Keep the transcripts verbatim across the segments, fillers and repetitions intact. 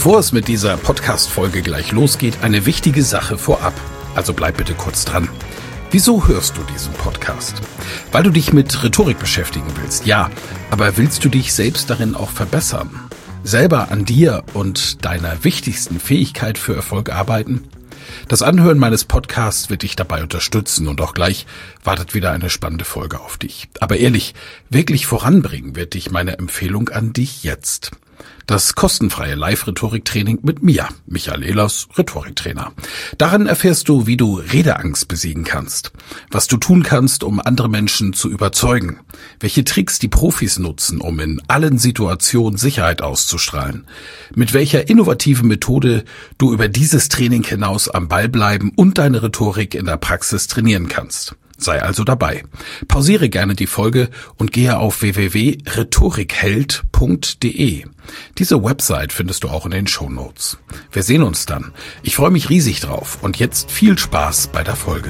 Bevor es mit dieser Podcast-Folge gleich losgeht, eine wichtige Sache vorab. Also bleib bitte kurz dran. Wieso hörst du diesen Podcast? Weil du dich mit Rhetorik beschäftigen willst, ja. Aber willst du dich selbst darin auch verbessern? Selber an dir und deiner wichtigsten Fähigkeit für Erfolg arbeiten? Das Anhören meines Podcasts wird dich dabei unterstützen und auch gleich wartet wieder eine spannende Folge auf dich. Aber ehrlich, wirklich voranbringen wird dich meine Empfehlung an dich jetzt. Das kostenfreie Live-Rhetorik-Training mit mir, Michael Ehlers, Rhetoriktrainer. Darin erfährst du, wie du Redeangst besiegen kannst, was du tun kannst, um andere Menschen zu überzeugen, welche Tricks die Profis nutzen, um in allen Situationen Sicherheit auszustrahlen, mit welcher innovativen Methode du über dieses Training hinaus am Ball bleiben und deine Rhetorik in der Praxis trainieren kannst. Sei also dabei. Pausiere gerne die Folge und gehe auf w w w punkt rhetorikheld punkt d e. Diese Website findest du auch in den Shownotes. Wir sehen uns dann. Ich freue mich riesig drauf und jetzt viel Spaß bei der Folge.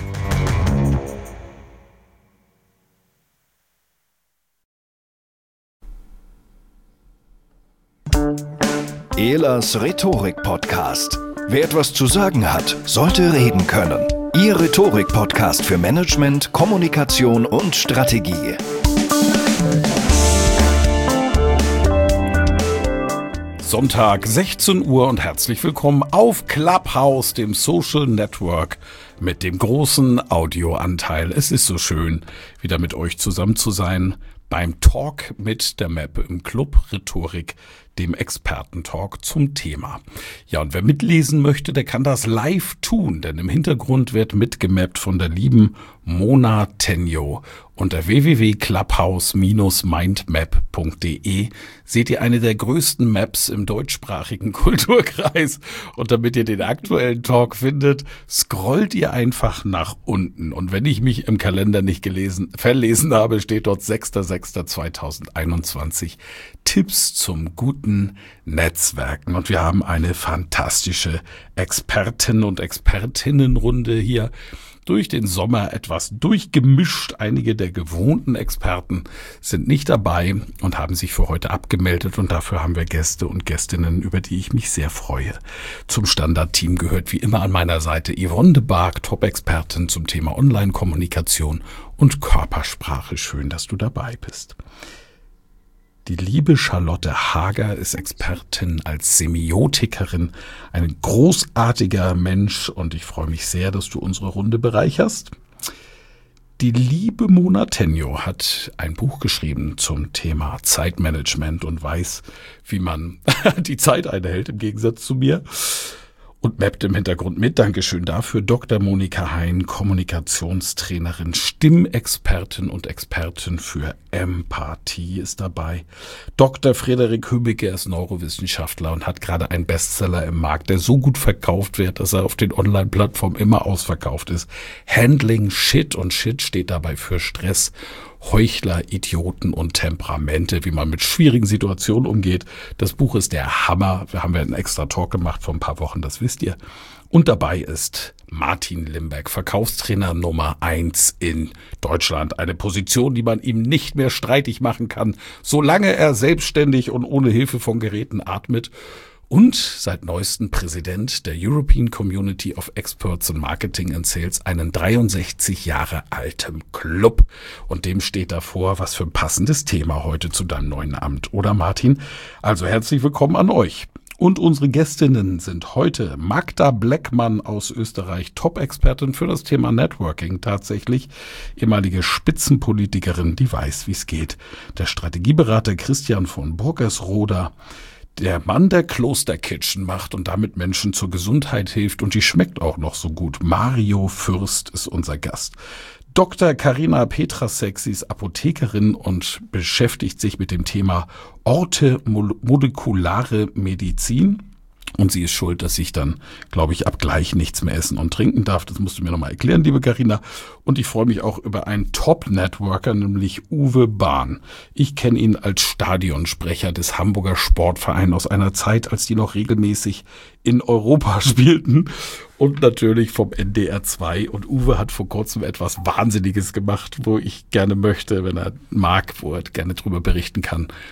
Ehlers Rhetorik-Podcast. Wer etwas zu sagen hat, sollte reden können. Ihr Rhetorik-Podcast für Management, Kommunikation und Strategie. Sonntag, sechzehn Uhr und herzlich willkommen auf Clubhouse, dem Social Network mit dem großen Audioanteil. Es ist so schön, wieder mit euch zusammen zu sein beim Talk mit der Map im Club Rhetorik, dem Expertentalk zum Thema. Ja, und wer mitlesen möchte, der kann das live tun, denn im Hintergrund wird mitgemappt von der lieben Mona Tenjo. Unter w w w punkt clubhouse dash mindmap punkt d e seht ihr eine der größten Maps im deutschsprachigen Kulturkreis. Und damit ihr den aktuellen Talk findet, scrollt ihr einfach nach unten. Und wenn ich mich im Kalender nicht gelesen, verlesen habe, steht dort sechster sechster zweitausendeinundzwanzig. Tipps zum guten Netzwerken. Und wir haben eine fantastische Experten- und Expertinnenrunde hier. Durch den Sommer etwas durchgemischt. Einige der gewohnten Experten sind nicht dabei und haben sich für heute abgemeldet. Und dafür haben wir Gäste und Gästinnen, über die ich mich sehr freue. Zum Standardteam gehört wie immer an meiner Seite Yvonne de Barg, Top-Expertin zum Thema Online-Kommunikation und Körpersprache. Schön, dass du dabei bist. Die liebe Charlotte Hager ist Expertin als Semiotikerin, ein großartiger Mensch und ich freue mich sehr, dass du unsere Runde bereicherst. Die liebe Mona Tenjo hat ein Buch geschrieben zum Thema Zeitmanagement und weiß, wie man die Zeit einhält, im Gegensatz zu mir. Und mappt im Hintergrund mit. Dankeschön dafür. Doktor Monika Hein, Kommunikationstrainerin, Stimmexpertin und Expertin für Empathie ist dabei. Doktor Frederik Hübbecke ist Neurowissenschaftler und hat gerade einen Bestseller im Markt, der so gut verkauft wird, dass er auf den Online-Plattformen immer ausverkauft ist. Handling Shit und Shit steht dabei für Stress, Heuchler, Idioten und Temperamente, wie man mit schwierigen Situationen umgeht. Das Buch ist der Hammer. Wir haben ja einen extra Talk gemacht vor ein paar Wochen, das wisst ihr. Und dabei ist Martin Limbeck, Verkaufstrainer Nummer eins in Deutschland. Eine Position, die man ihm nicht mehr streitig machen kann, solange er selbstständig und ohne Hilfe von Geräten atmet. Und seit neuestem Präsident der European Community of Experts in Marketing and Sales, einen dreiundsechzig Jahre alten Club. Und dem steht davor, was für ein passendes Thema heute zu deinem neuen Amt, oder Martin? Also herzlich willkommen an euch. Und unsere Gästinnen sind heute Magda Bleckmann aus Österreich, Top-Expertin für das Thema Networking tatsächlich, ehemalige Spitzenpolitikerin, die weiß, wie es geht. Der Strategieberater Christian von Burgersroda, der Mann, der Kloster Kitchen macht und damit Menschen zur Gesundheit hilft und die schmeckt auch noch so gut. Mario Fürst ist unser Gast. Doktor Carina Petrasek, sie ist Apothekerin und beschäftigt sich mit dem Thema orthomolekulare Medizin. Und sie ist schuld, dass ich dann, glaube ich, ab gleich nichts mehr essen und trinken darf. Das musst du mir nochmal erklären, liebe Carina. Und ich freue mich auch über einen Top-Networker, nämlich Uwe Bahn. Ich kenne ihn als Stadionsprecher des Hamburger Sportvereins aus einer Zeit, als die noch regelmäßig in Europa spielten. Und natürlich vom N D R zwei. Und Uwe hat vor kurzem etwas Wahnsinniges gemacht, wo ich gerne möchte, wenn er mag, wo er gerne drüber berichten kann.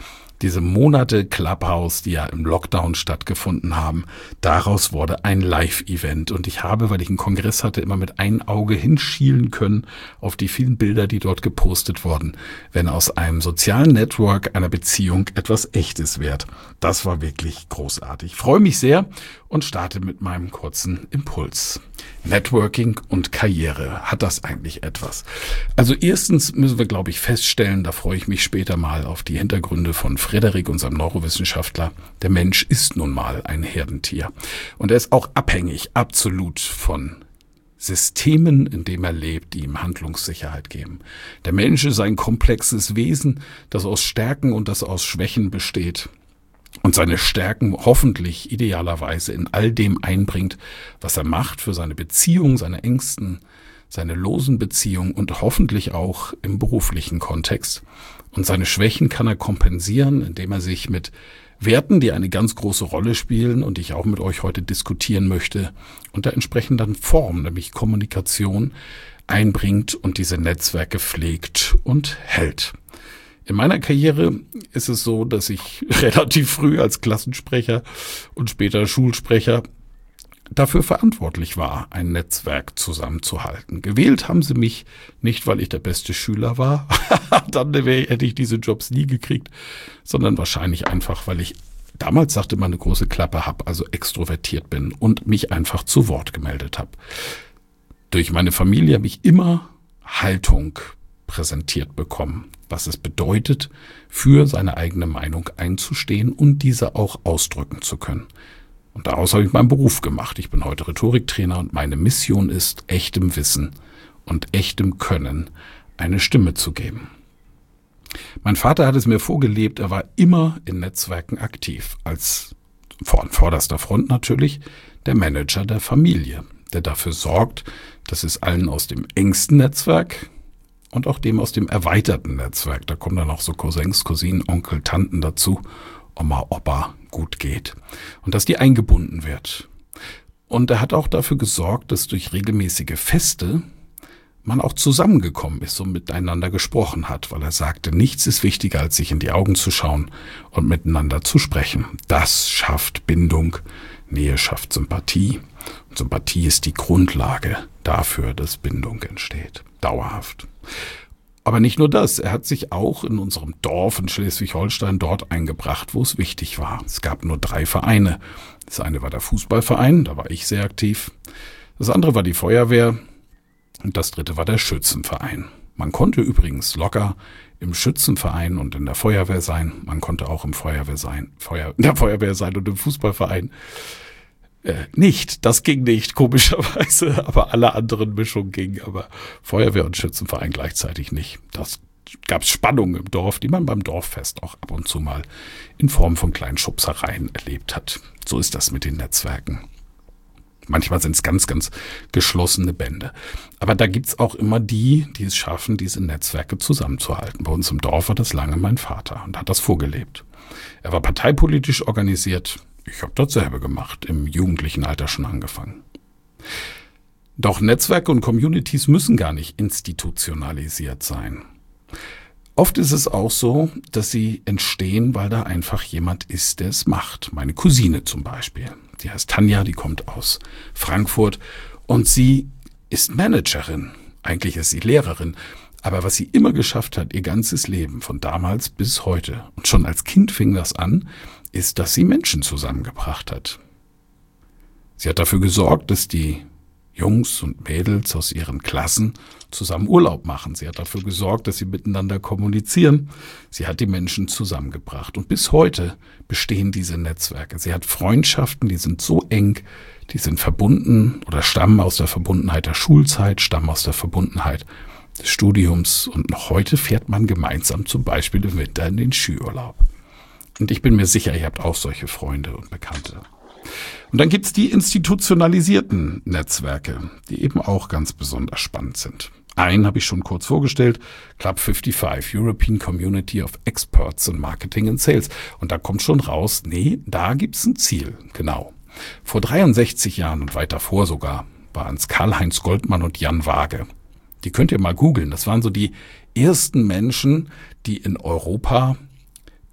Diese Monate Clubhouse, die ja im Lockdown stattgefunden haben, daraus wurde ein Live-Event. Und ich habe, weil ich einen Kongress hatte, immer mit einem Auge hinschielen können auf die vielen Bilder, die dort gepostet wurden, wenn aus einem sozialen Network, einer Beziehung etwas Echtes wird. Das war wirklich großartig. Ich freue mich sehr und starte mit meinem kurzen Impuls. Networking und Karriere. Hat das eigentlich etwas? Also erstens müssen wir, glaube ich, feststellen, da freue ich mich später mal auf die Hintergründe von Frederik, unserem Neurowissenschaftler. Der Mensch ist nun mal ein Herdentier. Und er ist auch abhängig, absolut von Systemen, in dem er lebt, die ihm Handlungssicherheit geben. Der Mensch ist ein komplexes Wesen, das aus Stärken und das aus Schwächen besteht. Und seine Stärken hoffentlich idealerweise in all dem einbringt, was er macht für seine Beziehung, seine engsten, seine losen Beziehungen und hoffentlich auch im beruflichen Kontext. Und seine Schwächen kann er kompensieren, indem er sich mit Werten, die eine ganz große Rolle spielen und die ich auch mit euch heute diskutieren möchte, unter entsprechender Form, nämlich Kommunikation, einbringt und diese Netzwerke pflegt und hält. In meiner Karriere ist es so, dass ich relativ früh als Klassensprecher und später Schulsprecher dafür verantwortlich war, ein Netzwerk zusammenzuhalten. Gewählt haben sie mich nicht, weil ich der beste Schüler war, dann hätte ich diese Jobs nie gekriegt, sondern wahrscheinlich einfach, weil ich damals, sagte man, eine große Klappe habe, also extrovertiert bin und mich einfach zu Wort gemeldet habe. Durch meine Familie habe ich immer Haltung präsentiert bekommen, was es bedeutet, für seine eigene Meinung einzustehen und diese auch ausdrücken zu können. Und daraus habe ich meinen Beruf gemacht. Ich bin heute Rhetoriktrainer und meine Mission ist, echtem Wissen und echtem Können eine Stimme zu geben. Mein Vater hat es mir vorgelebt, er war immer in Netzwerken aktiv, als vor vorderster Front natürlich der Manager der Familie, der dafür sorgt, dass es allen aus dem engsten Netzwerk und auch dem aus dem erweiterten Netzwerk, da kommen dann auch so Cousins, Cousinen, Onkel, Tanten dazu, Oma, Opa, gut geht. Und dass die eingebunden wird. Und er hat auch dafür gesorgt, dass durch regelmäßige Feste man auch zusammengekommen ist und miteinander gesprochen hat, weil er sagte, nichts ist wichtiger, als sich in die Augen zu schauen und miteinander zu sprechen. Das schafft Bindung, Nähe schafft Sympathie. Und Sympathie ist die Grundlage dafür, dass Bindung entsteht. Dauerhaft. Aber nicht nur das, er hat sich auch in unserem Dorf in Schleswig-Holstein dort eingebracht, wo es wichtig war. Es gab nur drei Vereine. Das eine war der Fußballverein, da war ich sehr aktiv. Das andere war die Feuerwehr und das dritte war der Schützenverein. Man konnte übrigens locker im Schützenverein und in der Feuerwehr sein. Man konnte auch im Feuerwehr sein, Feuer, in der Feuerwehr sein und im Fußballverein. Äh, nicht, das ging nicht, komischerweise, aber alle anderen Mischungen gingen, aber Feuerwehr und Schützenverein gleichzeitig nicht. Das gab Spannungen im Dorf, die man beim Dorffest auch ab und zu mal in Form von kleinen Schubsereien erlebt hat. So ist das mit den Netzwerken. Manchmal sind es ganz, ganz geschlossene Bände. Aber da gibt's auch immer die, die es schaffen, diese Netzwerke zusammenzuhalten. Bei uns im Dorf war das lange mein Vater und hat das vorgelebt. Er war parteipolitisch organisiert. Ich habe dasselbe gemacht, im jugendlichen Alter schon angefangen. Doch Netzwerke und Communities müssen gar nicht institutionalisiert sein. Oft ist es auch so, dass sie entstehen, weil da einfach jemand ist, der es macht. Meine Cousine zum Beispiel. Die heißt Tanja, die kommt aus Frankfurt und sie ist Managerin. Eigentlich ist sie Lehrerin. Aber was sie immer geschafft hat, ihr ganzes Leben, von damals bis heute, und schon als Kind fing das an, ist, dass sie Menschen zusammengebracht hat. Sie hat dafür gesorgt, dass die Jungs und Mädels aus ihren Klassen zusammen Urlaub machen. Sie hat dafür gesorgt, dass sie miteinander kommunizieren. Sie hat die Menschen zusammengebracht. Und bis heute bestehen diese Netzwerke. Sie hat Freundschaften, die sind so eng, die sind verbunden oder stammen aus der Verbundenheit der Schulzeit, stammen aus der Verbundenheit des Studiums. Und noch heute fährt man gemeinsam zum Beispiel im Winter in den Skiurlaub. Und ich bin mir sicher, ihr habt auch solche Freunde und Bekannte. Und dann gibt's die institutionalisierten Netzwerke, die eben auch ganz besonders spannend sind. Einen habe ich schon kurz vorgestellt, Club fünfundfünfzig, European Community of Experts in Marketing and Sales. Und da kommt schon raus, nee, da gibt's ein Ziel, genau. Vor dreiundsechzig Jahren und weit davor sogar waren es Karl-Heinz Goldmann und Jan Waage. Die könnt ihr mal googeln. Das waren so die ersten Menschen, die in Europa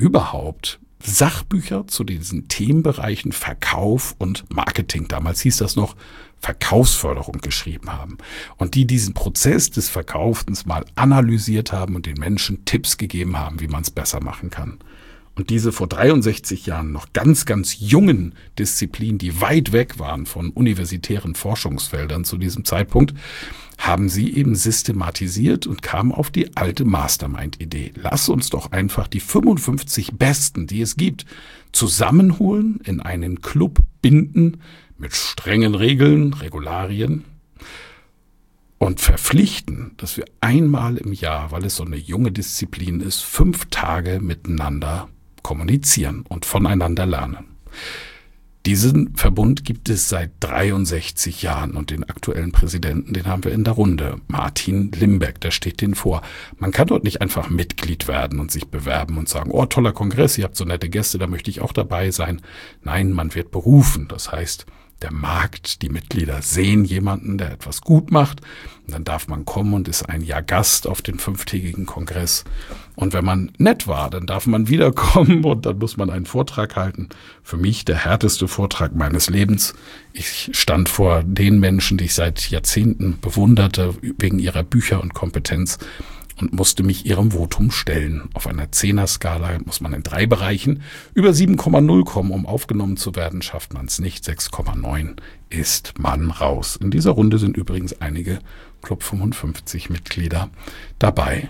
überhaupt Sachbücher zu diesen Themenbereichen Verkauf und Marketing, damals hieß das noch Verkaufsförderung, geschrieben haben und die diesen Prozess des Verkaufens mal analysiert haben und den Menschen Tipps gegeben haben, wie man es besser machen kann. Und diese vor dreiundsechzig Jahren noch ganz, ganz jungen Disziplinen, die weit weg waren von universitären Forschungsfeldern zu diesem Zeitpunkt, haben sie eben systematisiert und kamen auf die alte Mastermind-Idee. Lass uns doch einfach die fünfundfünfzig Besten, die es gibt, zusammenholen, in einen Club binden, mit strengen Regeln, Regularien und verpflichten, dass wir einmal im Jahr, weil es so eine junge Disziplin ist, fünf Tage miteinander kommunizieren und voneinander lernen. Diesen Verbund gibt es seit dreiundsechzig Jahren und den aktuellen Präsidenten, den haben wir in der Runde, Martin Limbeck, der steht den vor. Man kann dort nicht einfach Mitglied werden und sich bewerben und sagen, oh, toller Kongress, ihr habt so nette Gäste, da möchte ich auch dabei sein. Nein, man wird berufen, das heißt, der Markt, die Mitglieder sehen jemanden, der etwas gut macht. Und dann darf man kommen und ist ein Jahr Gast auf den fünftägigen Kongress. Und wenn man nett war, dann darf man wiederkommen und dann muss man einen Vortrag halten. Für mich der härteste Vortrag meines Lebens. Ich stand vor den Menschen, die ich seit Jahrzehnten bewunderte, wegen ihrer Bücher und Kompetenz, und musste mich ihrem Votum stellen. Auf einer Zehner-Skala muss man in drei Bereichen über sieben Komma null kommen, um aufgenommen zu werden. Schafft man es nicht, sechs Komma neun ist man raus. In dieser Runde sind übrigens einige Club fünfundfünfzig Mitglieder dabei.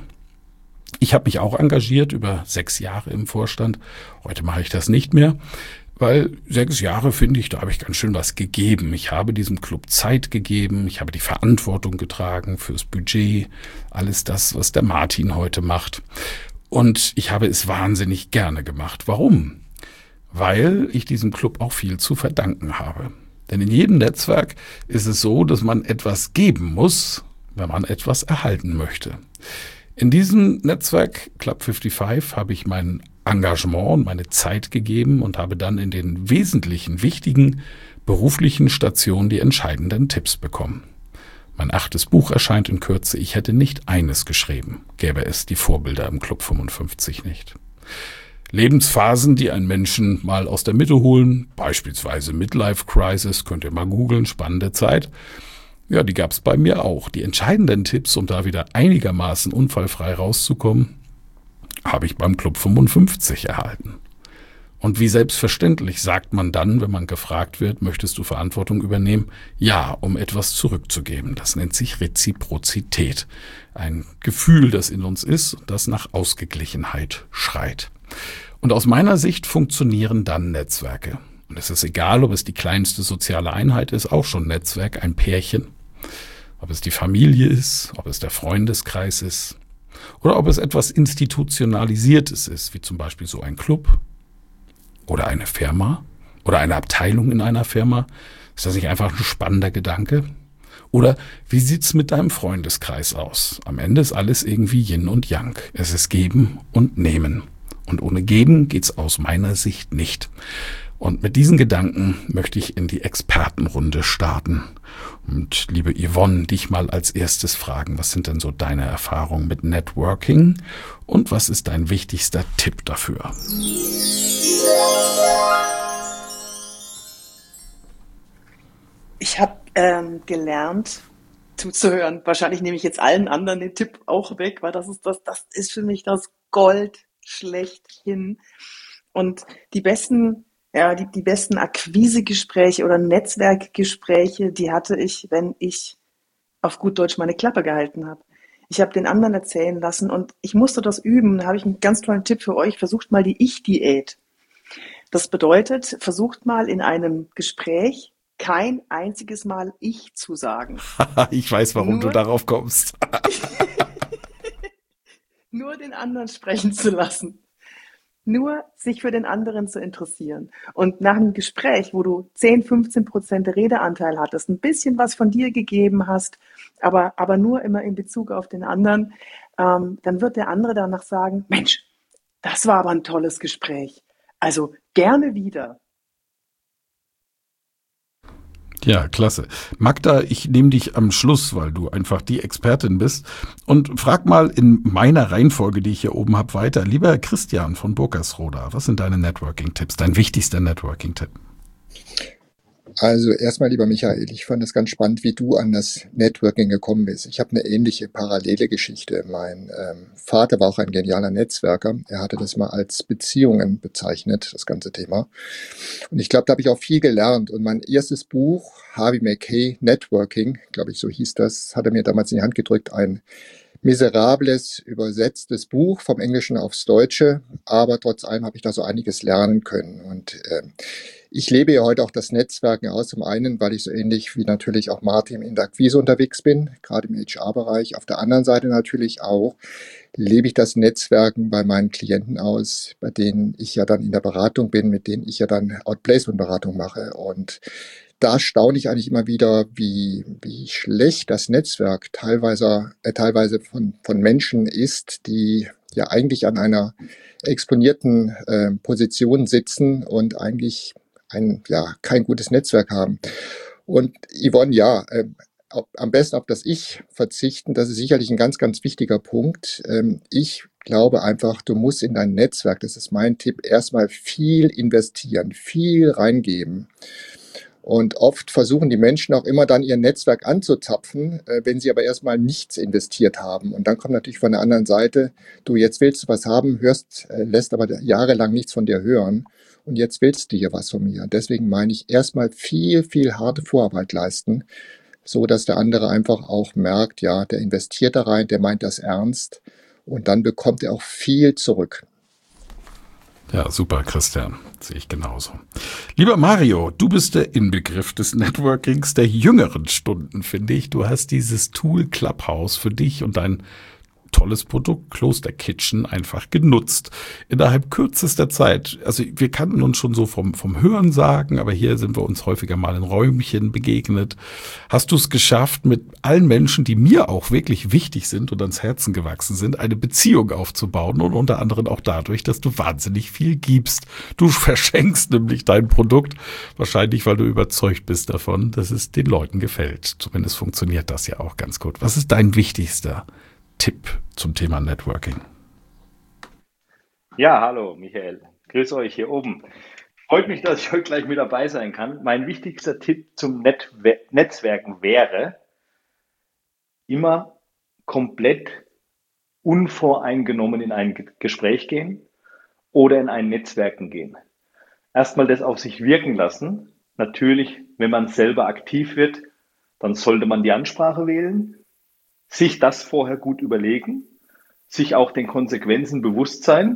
Ich habe mich auch engagiert über sechs Jahre im Vorstand. Heute mache ich das nicht mehr. Weil sechs Jahre, finde ich, da habe ich ganz schön was gegeben. Ich habe diesem Club Zeit gegeben, ich habe die Verantwortung getragen fürs Budget, alles das, was der Martin heute macht. Und ich habe es wahnsinnig gerne gemacht. Warum? Weil ich diesem Club auch viel zu verdanken habe. Denn in jedem Netzwerk ist es so, dass man etwas geben muss, wenn man etwas erhalten möchte. In diesem Netzwerk Club fünfundfünfzig habe ich meinen Engagement und meine Zeit gegeben und habe dann in den wesentlichen, wichtigen beruflichen Stationen die entscheidenden Tipps bekommen. Mein achtes Buch erscheint in Kürze. Ich hätte nicht eines geschrieben, gäbe es die Vorbilder im Club fünfundfünfzig nicht. Lebensphasen, die einen Menschen mal aus der Mitte holen, beispielsweise Midlife Crisis, könnt ihr mal googeln, spannende Zeit. Ja, die gab es bei mir auch. Die entscheidenden Tipps, um da wieder einigermaßen unfallfrei rauszukommen, habe ich beim Club fünfundfünfzig erhalten. Und wie selbstverständlich sagt man dann, wenn man gefragt wird, möchtest du Verantwortung übernehmen? Ja, um etwas zurückzugeben. Das nennt sich Reziprozität. Ein Gefühl, das in uns ist und das nach Ausgeglichenheit schreit. Und aus meiner Sicht funktionieren dann Netzwerke. Und es ist egal, ob es die kleinste soziale Einheit ist, auch schon Netzwerk, ein Pärchen. Ob es die Familie ist, ob es der Freundeskreis ist. Oder ob es etwas Institutionalisiertes ist, wie zum Beispiel so ein Club oder eine Firma oder eine Abteilung in einer Firma. Ist das nicht einfach ein spannender Gedanke? Oder wie sieht's mit deinem Freundeskreis aus? Am Ende ist alles irgendwie Yin und Yang. Es ist Geben und Nehmen. Und ohne Geben geht's aus meiner Sicht nicht. Und mit diesen Gedanken möchte ich in die Expertenrunde starten. Und liebe Yvonne, dich mal als erstes fragen, was sind denn so deine Erfahrungen mit Networking und was ist dein wichtigster Tipp dafür? Ich habe ähm, gelernt, zuzuhören. Wahrscheinlich nehme ich jetzt allen anderen den Tipp auch weg, weil das ist das, das ist für mich das Gold schlechthin. Und die besten Ja, die, die besten Akquisegespräche oder Netzwerkgespräche, die hatte ich, wenn ich auf gut Deutsch meine Klappe gehalten habe. Ich habe den anderen erzählen lassen und ich musste das üben. Da habe ich einen ganz tollen Tipp für euch. Versucht mal die Ich-Diät. Das bedeutet, versucht mal in einem Gespräch kein einziges Mal Ich zu sagen. Ich weiß, warum Nur, du darauf kommst. nur den anderen sprechen zu lassen. Nur sich für den anderen zu interessieren. Und nach einem Gespräch, wo du zehn, fünfzehn Prozent Redeanteil hattest, ein bisschen was von dir gegeben hast, aber, aber nur immer in Bezug auf den anderen, ähm, dann wird der andere danach sagen, Mensch, das war aber ein tolles Gespräch. Also gerne wieder. Ja, klasse. Magda, ich nehme dich am Schluss, weil du einfach die Expertin bist und frag mal in meiner Reihenfolge, die ich hier oben habe, weiter. Lieber Christian von Burgersroda, was sind deine Networking-Tipps, dein wichtigster Networking-Tipp? Also erstmal, lieber Michael, ich fand es ganz spannend, wie du an das Networking gekommen bist. Ich habe eine ähnliche parallele Geschichte. Mein ähm, Vater war auch ein genialer Netzwerker. Er hatte das mal als Beziehungen bezeichnet, das ganze Thema. Und ich glaube, da habe ich auch viel gelernt. Und mein erstes Buch, Harvey Mackay Networking, glaube ich, so hieß das, hat er mir damals in die Hand gedrückt. Ein miserables, übersetztes Buch vom Englischen aufs Deutsche. Aber trotz allem habe ich da so einiges lernen können. Und ähm, ich lebe ja heute auch das Netzwerken aus. Zum einen, weil ich so ähnlich wie natürlich auch Martin in der Akquise unterwegs bin, gerade im H R-Bereich. Auf der anderen Seite natürlich auch lebe ich das Netzwerken bei meinen Klienten aus, bei denen ich ja dann in der Beratung bin, mit denen ich ja dann Outplacement-Beratung mache. Und da staune ich eigentlich immer wieder, wie, wie schlecht das Netzwerk teilweise, äh, teilweise von, von Menschen ist, die ja eigentlich an einer exponierten äh, Position sitzen und eigentlich ein, ja, kein gutes Netzwerk haben. Und Yvonne, ja, äh, auf, am besten auf das Ich verzichten, das ist sicherlich ein ganz, ganz wichtiger Punkt. Ähm, ich glaube einfach, du musst in dein Netzwerk, das ist mein Tipp, erstmal viel investieren, viel reingeben. Und oft versuchen die Menschen auch immer dann ihr Netzwerk anzuzapfen, äh, wenn sie aber erstmal nichts investiert haben. Und dann kommt natürlich von der anderen Seite, du, jetzt willst du was haben, hörst, äh, lässt aber jahrelang nichts von dir hören. Und jetzt willst du hier was von mir. Deswegen meine ich, erstmal viel, viel harte Vorarbeit leisten, so dass der andere einfach auch merkt, ja, der investiert da rein, der meint das ernst. Und dann bekommt er auch viel zurück. Ja, super, Christian. Sehe ich genauso. Lieber Mario, du bist der Inbegriff des Networkings der jüngeren Stunden, finde ich. Du hast dieses Tool Clubhouse für dich und dein tolles Produkt Kloster Kitchen einfach genutzt. Innerhalb kürzester Zeit. Also wir kannten uns schon so vom, vom Hören sagen, aber hier sind wir uns häufiger mal in Räumchen begegnet. Hast du es geschafft, mit allen Menschen, die mir auch wirklich wichtig sind und ans Herzen gewachsen sind, eine Beziehung aufzubauen und unter anderem auch dadurch, dass du wahnsinnig viel gibst. Du verschenkst nämlich dein Produkt, wahrscheinlich weil du überzeugt bist davon, dass es den Leuten gefällt. Zumindest funktioniert das ja auch ganz gut. Was ist dein wichtigster Tipp zum Thema Networking? Ja, hallo Michael, grüß euch hier oben. Freut mich, dass ich heute gleich mit dabei sein kann. Mein wichtigster Tipp zum Netwe- Netzwerken wäre, immer komplett unvoreingenommen in ein Ge- Gespräch gehen oder in ein Netzwerken gehen. Erstmal das auf sich wirken lassen. Natürlich, wenn man selber aktiv wird, dann sollte man die Ansprache wählen, sich das vorher gut überlegen, sich auch den Konsequenzen bewusst sein,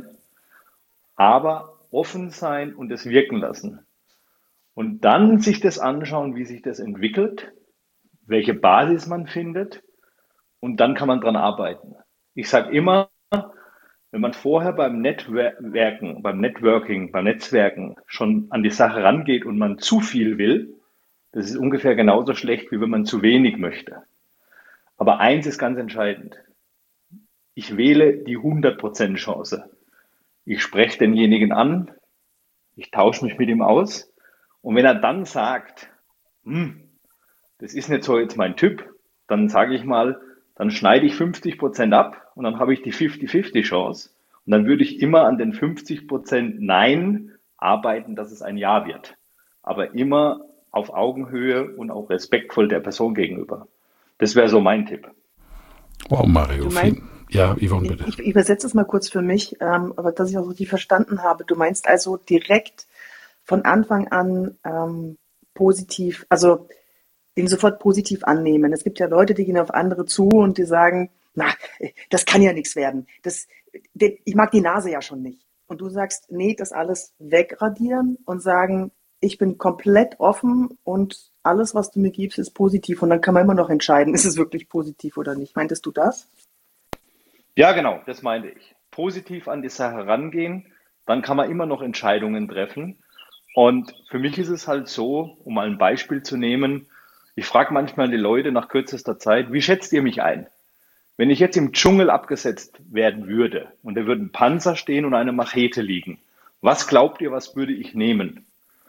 aber offen sein und es wirken lassen. Und dann sich das anschauen, wie sich das entwickelt, welche Basis man findet und dann kann man dran arbeiten. Ich sage immer, wenn man vorher beim Networken, beim Networking, beim Netzwerken schon an die Sache rangeht und man zu viel will, das ist ungefähr genauso schlecht, wie wenn man zu wenig möchte. Aber eins ist ganz entscheidend. Ich wähle die hundert Prozent Chance. Ich spreche denjenigen an, ich tausche mich mit ihm aus und wenn er dann sagt, hm, das ist nicht so jetzt mein Typ, dann sage ich mal, dann schneide ich fünfzig Prozent ab und dann habe ich die fünfzig fünfzig Chance und dann würde ich immer an den fünfzig Prozent Nein arbeiten, dass es ein Ja wird. Aber immer auf Augenhöhe und auch respektvoll der Person gegenüber. Das wäre so mein Tipp. Wow, Mario. Du meinst, ja, Yvonne, bitte. Ich, ich übersetze es mal kurz für mich, ähm, aber dass ich auch richtig verstanden habe. Du meinst also direkt von Anfang an ähm, positiv, also den sofort positiv annehmen. Es gibt ja Leute, die gehen auf andere zu und die sagen, na, das kann ja nichts werden. Das, ich mag die Nase ja schon nicht. Und du sagst, nee, das alles wegradieren und sagen, ich bin komplett offen und alles, was du mir gibst, ist positiv. Und dann kann man immer noch entscheiden, ist es wirklich positiv oder nicht. Meintest du das? Ja, genau, das meinte ich. Positiv an die Sache rangehen, dann kann man immer noch Entscheidungen treffen. Und für mich ist es halt so, um mal ein Beispiel zu nehmen, ich frage manchmal die Leute nach kürzester Zeit, wie schätzt ihr mich ein? Wenn ich jetzt im Dschungel abgesetzt werden würde und da würde ein Panzer stehen und eine Machete liegen, was glaubt ihr, was würde ich nehmen?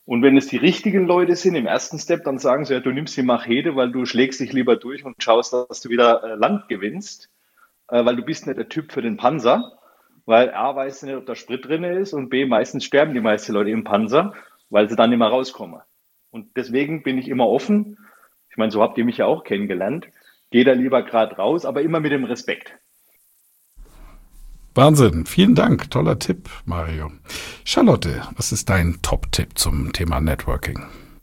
Und wenn es die richtigen Leute sind im ersten Step, dann sagen sie, ja, du nimmst die Machete, weil du schlägst dich lieber durch und schaust, dass du wieder äh, Land gewinnst, äh, weil du bist nicht der Typ für den Panzer, weil A, weißt du nicht, ob da Sprit drin ist und B, meistens sterben die meisten Leute im Panzer, weil sie dann nicht mehr rauskommen. Und deswegen bin ich immer offen. Ich meine, so habt ihr mich ja auch kennengelernt. Geh da lieber gerade raus, aber immer mit dem Respekt. Wahnsinn, vielen Dank, toller Tipp, Mario. Charlotte, was ist dein Top-Tipp zum Thema Networking?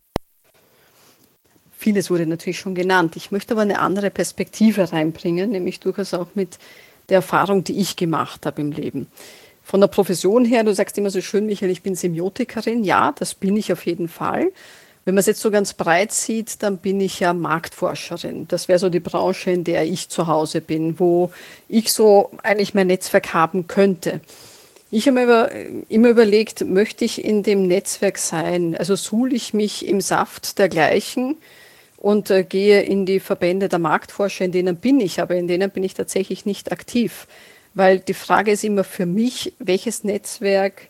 Vieles wurde natürlich schon genannt. Ich möchte aber eine andere Perspektive reinbringen, nämlich durchaus auch mit der Erfahrung, die ich gemacht habe im Leben. Von der Profession her, du sagst immer so schön, Michael, ich bin Semiotikerin. Ja, das bin ich auf jeden Fall. Wenn man es jetzt so ganz breit sieht, dann bin ich ja Marktforscherin. Das wäre so die Branche, in der ich zu Hause bin, wo ich so eigentlich mein Netzwerk haben könnte. Ich habe mir über, immer überlegt, möchte ich in dem Netzwerk sein? Also suhle ich mich im Saft dergleichen und äh, gehe in die Verbände der Marktforscher, in denen bin ich, aber in denen bin ich tatsächlich nicht aktiv. Weil die Frage ist immer für mich, welches Netzwerk,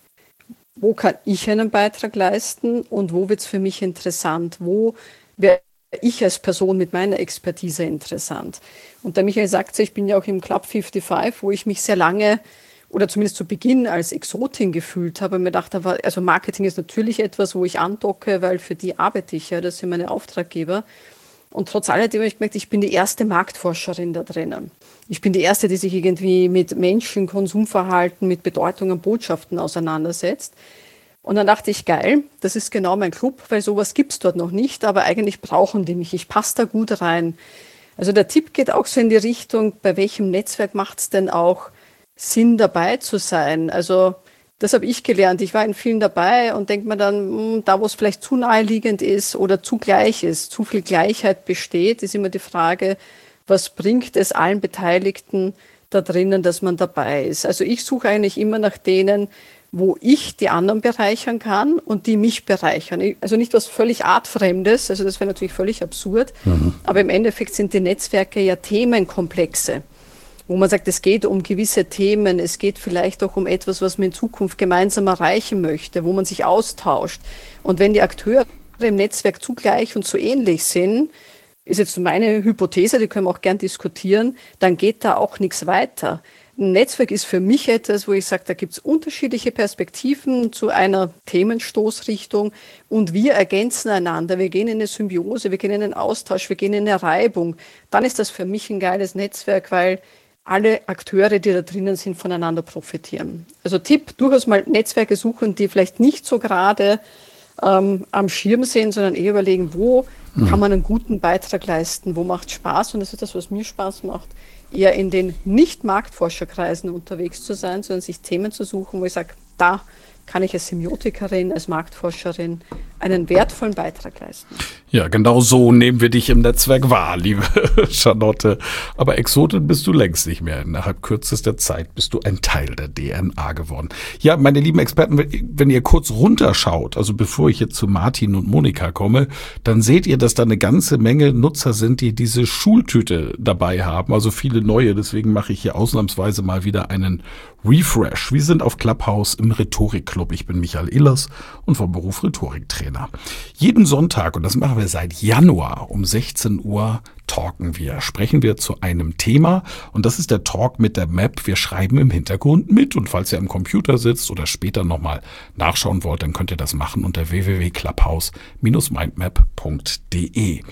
wo kann ich einen Beitrag leisten und wo wird es für mich interessant? Wo wäre ich als Person mit meiner Expertise interessant? Und der Michael sagt, ich bin ja auch im Club fünfundfünfzig, wo ich mich sehr lange oder zumindest zu Beginn als Exotin gefühlt habe und mir dachte, also Marketing ist natürlich etwas, wo ich andocke, weil für die arbeite ich ja, das sind meine Auftraggeber. Und trotz alledem habe ich gemerkt, ich bin die erste Marktforscherin da drinnen. Ich bin die erste, die sich irgendwie mit Menschen, Konsumverhalten, mit Bedeutungen, Botschaften auseinandersetzt. Und dann dachte ich, geil, das ist genau mein Club, weil sowas gibt es dort noch nicht, aber eigentlich brauchen die mich. Ich passe da gut rein. Also der Tipp geht auch so in die Richtung, bei welchem Netzwerk macht es denn auch Sinn, dabei zu sein? Also das habe ich gelernt. Ich war in vielen dabei und denke mir dann, da wo es vielleicht zu naheliegend ist oder zu gleich ist, zu viel Gleichheit besteht, ist immer die Frage, was bringt es allen Beteiligten da drinnen, dass man dabei ist. Also ich suche eigentlich immer nach denen, wo ich die anderen bereichern kann und die mich bereichern. Also nicht was völlig Artfremdes, also das wäre natürlich völlig absurd, mhm. aber im Endeffekt sind die Netzwerke ja Themenkomplexe, wo man sagt, es geht um gewisse Themen, es geht vielleicht auch um etwas, was man in Zukunft gemeinsam erreichen möchte, wo man sich austauscht. Und wenn die Akteure im Netzwerk zugleich und so ähnlich sind, ist jetzt meine Hypothese, die können wir auch gern diskutieren, dann geht da auch nichts weiter. Ein Netzwerk ist für mich etwas, wo ich sage, da gibt es unterschiedliche Perspektiven zu einer Themenstoßrichtung und wir ergänzen einander. Wir gehen in eine Symbiose, wir gehen in einen Austausch, wir gehen in eine Reibung. Dann ist das für mich ein geiles Netzwerk, weil alle Akteure, die da drinnen sind, voneinander profitieren. Also Tipp, durchaus mal Netzwerke suchen, die vielleicht nicht so gerade ähm, am Schirm sind, sondern eher überlegen, wo mhm. kann man einen guten Beitrag leisten, wo macht Spaß. Und das ist das, was mir Spaß macht, eher in den Nicht-Marktforscherkreisen unterwegs zu sein, sondern sich Themen zu suchen, wo ich sage, da kann ich als Semiotikerin, als Marktforscherin einen wertvollen Beitrag leisten. Ja, genau so nehmen wir dich im Netzwerk wahr, liebe Charlotte. Aber Exotin bist du längst nicht mehr. Innerhalb kürzester Zeit bist du ein Teil der D N A geworden. Ja, meine lieben Experten, wenn ihr kurz runterschaut, also bevor ich jetzt zu Martin und Monika komme, dann seht ihr, dass da eine ganze Menge Nutzer sind, die diese Schultüte dabei haben. Also viele neue. Deswegen mache ich hier ausnahmsweise mal wieder einen Refresh. Wir sind auf Clubhouse im Rhetorikclub. Ich bin Michael Ehlers und vom Beruf Rhetoriktrainer. Jeden Sonntag, und das machen wir seit Januar um sechzehn Uhr, talken wir, sprechen wir zu einem Thema und das ist der Talk mit der Map. Wir schreiben im Hintergrund mit und falls ihr am Computer sitzt oder später nochmal nachschauen wollt, dann könnt ihr das machen unter w w w punkt clubhouse Bindestrich mindmap punkt d e.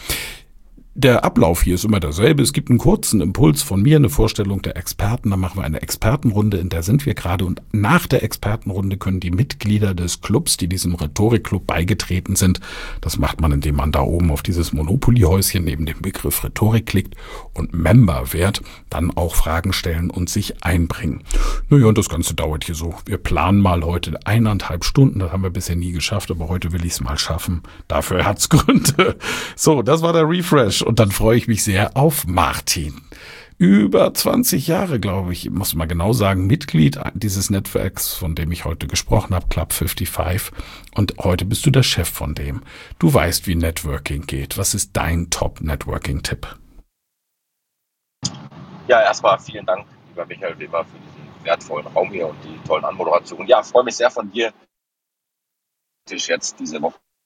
Der Ablauf hier ist immer derselbe. Es gibt einen kurzen Impuls von mir, eine Vorstellung der Experten. Dann machen wir eine Expertenrunde, in der sind wir gerade. Und nach der Expertenrunde können die Mitglieder des Clubs, die diesem Rhetorikclub beigetreten sind, das macht man, indem man da oben auf dieses Monopoly-Häuschen neben dem Begriff Rhetorik klickt und Member wird, dann auch Fragen stellen und sich einbringen. Naja, und das Ganze dauert hier so. Wir planen mal heute eineinhalb Stunden. Das haben wir bisher nie geschafft, aber heute will ich es mal schaffen. Dafür hat's Gründe. So, das war der Refresh. Und dann freue ich mich sehr auf Martin. Über zwanzig Jahre, glaube ich, muss man genau sagen, Mitglied dieses Netzwerks, von dem ich heute gesprochen habe, Club fünfundfünfzig. Und heute bist du der Chef von dem. Du weißt, wie Networking geht. Was ist dein Top-Networking-Tipp? Ja, erstmal vielen Dank, lieber Michael Weber, für diesen wertvollen Raum hier und die tollen Anmoderationen. Ja, freue mich sehr von dir, jetzt diese Woche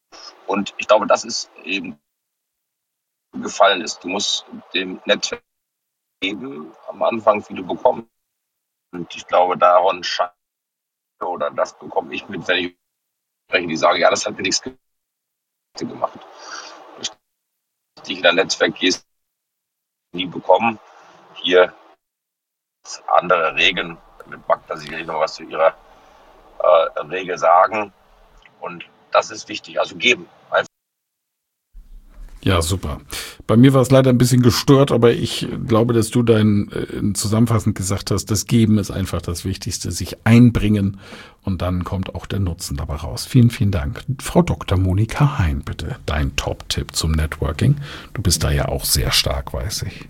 Und ich glaube, das ist eben gefallen ist. Du musst dem Netzwerk geben, am Anfang viele bekommen. Und ich glaube, daran scheint, oder das bekomme ich mit, wenn ich spreche, die sagen, ja, das hat mir nichts gemacht. Die in ein Netzwerk gehst, nie bekommen. Hier andere Regeln, mit Magda sicherlich noch was zu ihrer äh, Regel sagen. Und das ist wichtig, also geben. Einfach. Ja, super. Bei mir war es leider ein bisschen gestört, aber ich glaube, dass du dein äh, zusammenfassend gesagt hast, das Geben ist einfach das Wichtigste, sich einbringen und dann kommt auch der Nutzen dabei raus. Vielen, vielen Dank. Frau Doktor Monika Hein, bitte, dein Top-Tipp zum Networking. Du bist da ja auch sehr stark, weiß ich.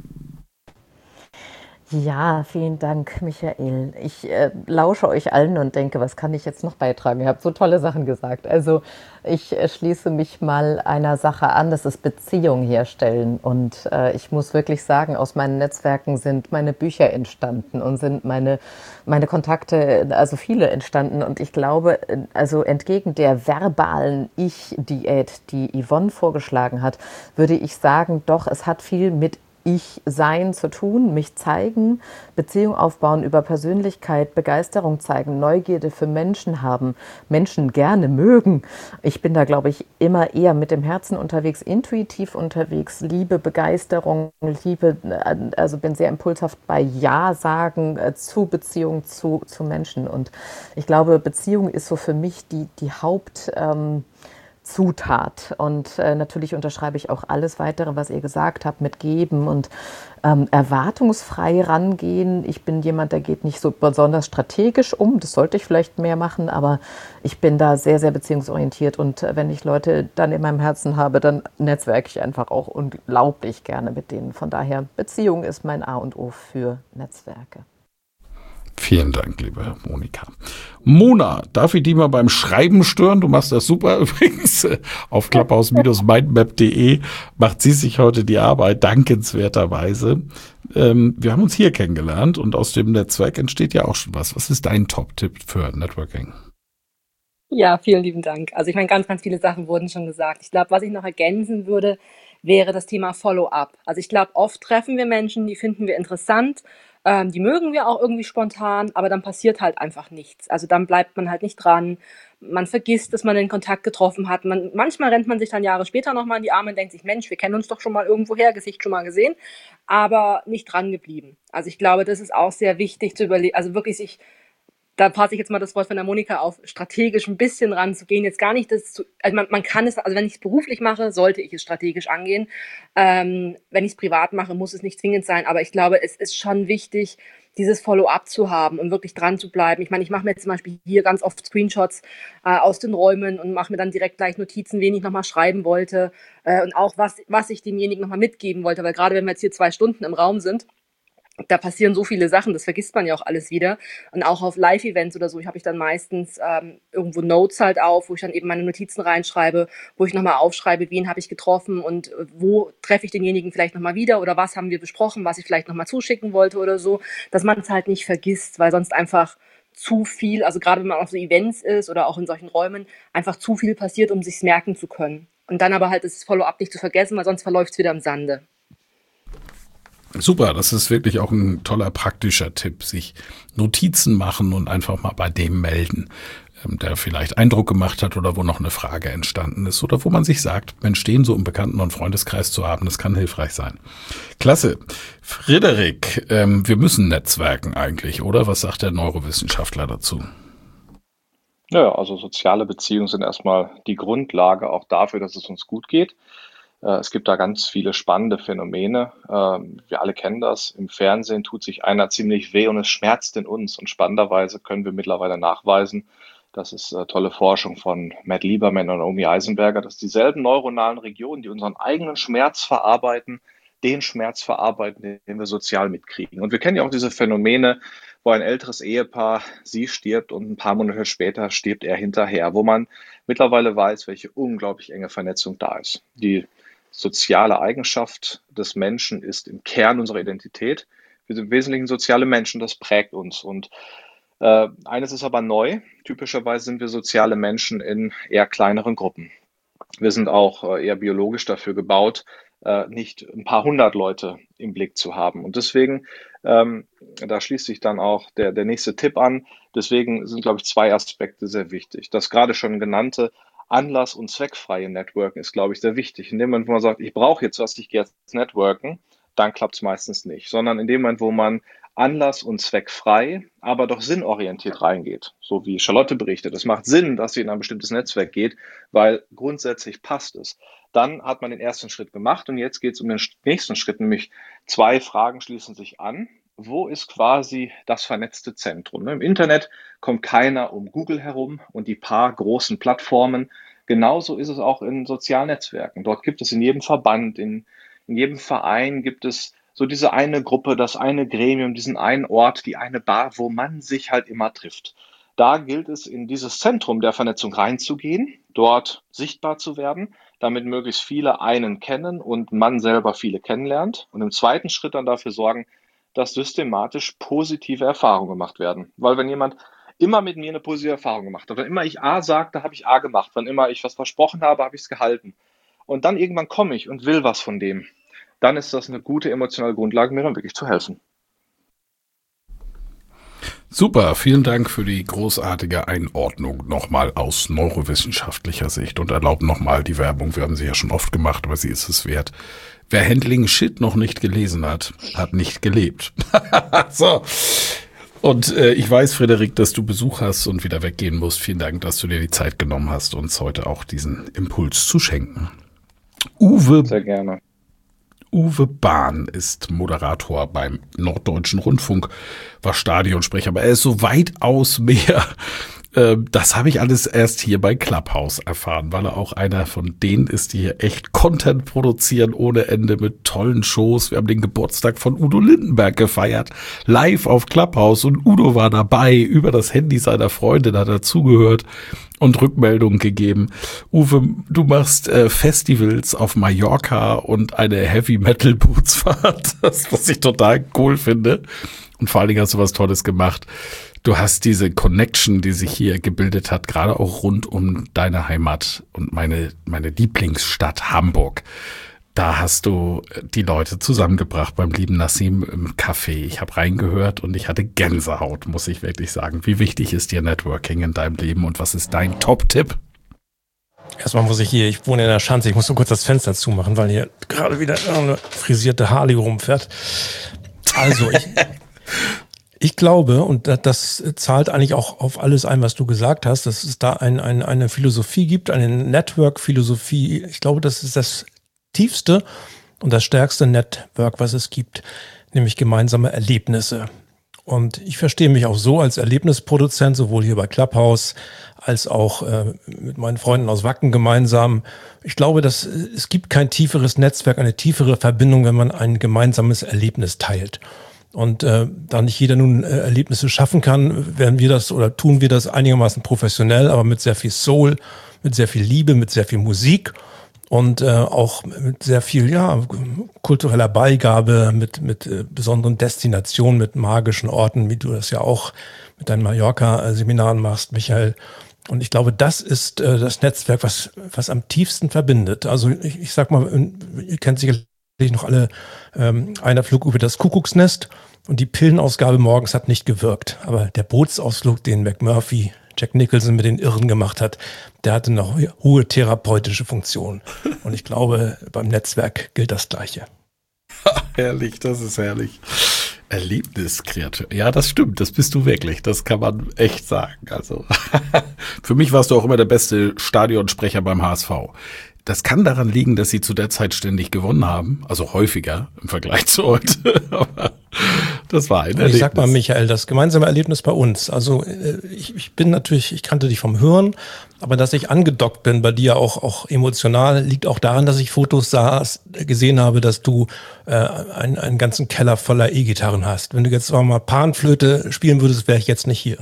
Ja, vielen Dank, Michael. Ich äh, lausche euch allen und denke, was kann ich jetzt noch beitragen? Ihr habt so tolle Sachen gesagt. Also ich äh, schließe mich mal einer Sache an, das ist Beziehung herstellen. Und äh, ich muss wirklich sagen, aus meinen Netzwerken sind meine Bücher entstanden und sind meine, meine Kontakte, also viele entstanden. Und ich glaube, also entgegen der verbalen Ich-Diät, die Yvonne vorgeschlagen hat, würde ich sagen, doch, es hat viel mit Ich-Sein zu tun, mich zeigen, Beziehung aufbauen über Persönlichkeit, Begeisterung zeigen, Neugierde für Menschen haben, Menschen gerne mögen. Ich bin da, glaube ich, immer eher mit dem Herzen unterwegs, intuitiv unterwegs, Liebe, Begeisterung, Liebe, also bin sehr impulshaft bei Ja sagen zu Beziehung zu, zu Menschen. Und ich glaube, Beziehung ist so für mich die, die Haupt... Ähm, Zutat. Und äh, natürlich unterschreibe ich auch alles Weitere, was ihr gesagt habt, mit Geben und ähm, erwartungsfrei rangehen. Ich bin jemand, der geht nicht so besonders strategisch um. Das sollte ich vielleicht mehr machen, aber ich bin da sehr, sehr beziehungsorientiert. Und äh, wenn ich Leute dann in meinem Herzen habe, dann netzwerke ich einfach auch unglaublich gerne mit denen. Von daher, Beziehung ist mein A und O für Netzwerke. Vielen Dank, liebe Monika. Mona, darf ich die mal beim Schreiben stören? Du machst das super übrigens. Auf clubhouse Bindestrich mindmap punkt de macht sie sich heute die Arbeit, dankenswerterweise. Ähm, wir haben uns hier kennengelernt und aus dem Netzwerk entsteht ja auch schon was. Was ist dein Top-Tipp für Networking? Ja, vielen lieben Dank. Also ich meine, ganz, ganz viele Sachen wurden schon gesagt. Ich glaube, was ich noch ergänzen würde, wäre das Thema Follow-up. Also ich glaube, oft treffen wir Menschen, die finden wir interessant, ähm, die mögen wir auch irgendwie spontan, aber dann passiert halt einfach nichts. Also dann bleibt man halt nicht dran. Man vergisst, dass man den Kontakt getroffen hat. Man, manchmal rennt man sich dann Jahre später nochmal in die Arme und denkt sich, Mensch, wir kennen uns doch schon mal irgendwoher, Gesicht schon mal gesehen, aber nicht dran geblieben. Also ich glaube, das ist auch sehr wichtig zu überlegen, also wirklich sich, da passe ich jetzt mal das Wort von der Monika auf, strategisch ein bisschen ranzugehen. Jetzt gar nicht das zu, also man, man kann es, also wenn ich es beruflich mache, sollte ich es strategisch angehen. Ähm, wenn ich es privat mache, muss es nicht zwingend sein. Aber ich glaube, es ist schon wichtig, dieses Follow-up zu haben und wirklich dran zu bleiben. Ich meine, ich mache mir jetzt zum Beispiel hier ganz oft Screenshots äh, aus den Räumen und mache mir dann direkt gleich Notizen, wen ich nochmal schreiben wollte äh, und auch was, was ich demjenigen nochmal mitgeben wollte. Weil gerade wenn wir jetzt hier zwei Stunden im Raum sind, da passieren so viele Sachen, das vergisst man ja auch alles wieder. Und auch auf Live-Events oder so, ich habe ich dann meistens ähm, irgendwo Notes halt auf, wo ich dann eben meine Notizen reinschreibe, wo ich nochmal aufschreibe, wen habe ich getroffen und äh, wo treffe ich denjenigen vielleicht nochmal wieder oder was haben wir besprochen, was ich vielleicht nochmal zuschicken wollte oder so, dass man es halt nicht vergisst, weil sonst einfach zu viel, also gerade wenn man auf so Events ist oder auch in solchen Räumen, einfach zu viel passiert, um sich's merken zu können. Und dann aber halt das Follow-up nicht zu vergessen, weil sonst verläuft es wieder im Sande. Super, das ist wirklich auch ein toller praktischer Tipp, sich Notizen machen und einfach mal bei dem melden, der vielleicht Eindruck gemacht hat oder wo noch eine Frage entstanden ist oder wo man sich sagt, Mensch, den so im Bekannten- und Freundeskreis zu haben, das kann hilfreich sein. Klasse. Frederik, ähm, wir müssen netzwerken eigentlich, oder? Was sagt der Neurowissenschaftler dazu? Ja, also soziale Beziehungen sind erstmal die Grundlage auch dafür, dass es uns gut geht. Es gibt da ganz viele spannende Phänomene. Wir alle kennen das. Im Fernsehen tut sich einer ziemlich weh und es schmerzt in uns. Und spannenderweise können wir mittlerweile nachweisen, das ist tolle Forschung von Matt Lieberman und Naomi Eisenberger, dass dieselben neuronalen Regionen, die unseren eigenen Schmerz verarbeiten, den Schmerz verarbeiten, den wir sozial mitkriegen. Und wir kennen ja auch diese Phänomene, wo ein älteres Ehepaar, sie stirbt und ein paar Monate später stirbt er hinterher, wo man mittlerweile weiß, welche unglaublich enge Vernetzung da ist. Die soziale Eigenschaft des Menschen ist im Kern unserer Identität. Wir sind im Wesentlichen soziale Menschen, das prägt uns. Und äh, eines ist aber neu. Typischerweise sind wir soziale Menschen in eher kleineren Gruppen. Wir sind auch äh, eher biologisch dafür gebaut, äh, nicht ein paar hundert Leute im Blick zu haben. Und deswegen, ähm, da schließt sich dann auch der, der nächste Tipp an. Deswegen sind, glaube ich, zwei Aspekte sehr wichtig. Das gerade schon genannte Anlass- und zweckfreie Networken ist, glaube ich, sehr wichtig. In dem Moment, wo man sagt, ich brauche jetzt was, ich gehe jetzt networken, dann klappt es meistens nicht. Sondern in dem Moment, wo man anlass- und zweckfrei, aber doch sinnorientiert reingeht. So wie Charlotte berichtet. Es macht Sinn, dass sie in ein bestimmtes Netzwerk geht, weil grundsätzlich passt es. Dann hat man den ersten Schritt gemacht und jetzt geht es um den nächsten Schritt, nämlich zwei Fragen schließen sich an. Wo ist quasi das vernetzte Zentrum? Im Internet kommt keiner um Google herum und die paar großen Plattformen. Genauso ist es auch in sozialen Netzwerken. Dort gibt es in jedem Verband, in, in jedem Verein gibt es so diese eine Gruppe, das eine Gremium, diesen einen Ort, die eine Bar, wo man sich halt immer trifft. Da gilt es, in dieses Zentrum der Vernetzung reinzugehen, dort sichtbar zu werden, damit möglichst viele einen kennen und man selber viele kennenlernt. Und im zweiten Schritt dann dafür sorgen, dass systematisch positive Erfahrungen gemacht werden. Weil wenn jemand immer mit mir eine positive Erfahrung gemacht hat, wenn immer ich A sagte, habe ich A gemacht, wenn immer ich was versprochen habe, habe ich es gehalten. Und dann irgendwann komme ich und will was von dem. Dann ist das eine gute emotionale Grundlage, mir dann wirklich zu helfen. Super, vielen Dank für die großartige Einordnung nochmal aus neurowissenschaftlicher Sicht und erlaubt nochmal die Werbung. Wir haben sie ja schon oft gemacht, aber sie ist es wert. Wer Handling Shit noch nicht gelesen hat, hat nicht gelebt. So. Und äh, ich weiß, Frederik, dass du Besuch hast und wieder weggehen musst. Vielen Dank, dass du dir die Zeit genommen hast, uns heute auch diesen Impuls zu schenken. Uwe. Sehr gerne. Uwe Bahn ist Moderator beim Norddeutschen Rundfunk, war Stadionsprecher, aber er ist so weitaus mehr. Das habe ich alles erst hier bei Clubhouse erfahren, weil er auch einer von denen ist, die hier echt Content produzieren ohne Ende mit tollen Shows. Wir haben den Geburtstag von Udo Lindenberg gefeiert, live auf Clubhouse, und Udo war dabei. Über das Handy seiner Freundin hat er zugehört und Rückmeldungen gegeben. Uwe, du machst äh, Festivals auf Mallorca und eine Heavy-Metal-Bootsfahrt, das, was ich total cool finde. Und vor allen Dingen hast du was Tolles gemacht. Du hast diese Connection, die sich hier gebildet hat, gerade auch rund um deine Heimat und meine, meine Lieblingsstadt Hamburg. Da hast du die Leute zusammengebracht beim lieben Nassim im Café. Ich habe reingehört und ich hatte Gänsehaut, muss ich wirklich sagen. Wie wichtig ist dir Networking in deinem Leben und was ist dein Top-Tipp? Erstmal muss ich hier, ich wohne in der Schanze, ich muss so kurz das Fenster zumachen, weil hier gerade wieder eine frisierte Harley rumfährt. Also, ich... Ich glaube, und das zahlt eigentlich auch auf alles ein, was du gesagt hast, dass es da ein, ein, eine Philosophie gibt, eine Network-Philosophie. Ich glaube, das ist das tiefste und das stärkste Network, was es gibt, nämlich gemeinsame Erlebnisse. Und ich verstehe mich auch so als Erlebnisproduzent, sowohl hier bei Clubhouse als auch äh, mit meinen Freunden aus Wacken gemeinsam. Ich glaube, dass es gibt kein tieferes Netzwerk, eine tiefere Verbindung, wenn man ein gemeinsames Erlebnis teilt. Und äh, da nicht jeder nun äh, Erlebnisse schaffen kann, werden wir das oder tun wir das einigermaßen professionell, aber mit sehr viel Soul, mit sehr viel Liebe, mit sehr viel Musik und äh, auch mit sehr viel ja kultureller Beigabe, mit mit äh, besonderen Destinationen, mit magischen Orten, wie du das ja auch mit deinen Mallorca-Seminaren machst, Michael. Und ich glaube, das ist äh, das Netzwerk, was was am tiefsten verbindet. Also ich, ich sag mal, ihr kennt sicherlich noch alle ähm, einer Flug über das Kuckucksnest und die Pillenausgabe morgens hat nicht gewirkt. Aber der Bootsausflug, den McMurphy, Jack Nicholson mit den Irren gemacht hat, der hatte eine hohe therapeutische Funktion. Und ich glaube, beim Netzwerk gilt das Gleiche. Herrlich, das ist herrlich. Erlebniskreatur. Ja, das stimmt, das bist du wirklich. Das kann man echt sagen. Also für mich warst du auch immer der beste Stadionsprecher beim H S V. Das kann daran liegen, dass sie zu der Zeit ständig gewonnen haben, also häufiger im Vergleich zu heute. Aber das war ein Erlebnis. Ich sag mal, Michael, das gemeinsame Erlebnis bei uns. Also ich, ich bin natürlich, ich kannte dich vom Hören, aber dass ich angedockt bin bei dir auch auch emotional, liegt auch daran, dass ich Fotos sah, gesehen habe, dass du äh, einen, einen ganzen Keller voller E-Gitarren hast. Wenn du jetzt auch mal Panflöte spielen würdest, wäre ich jetzt nicht hier.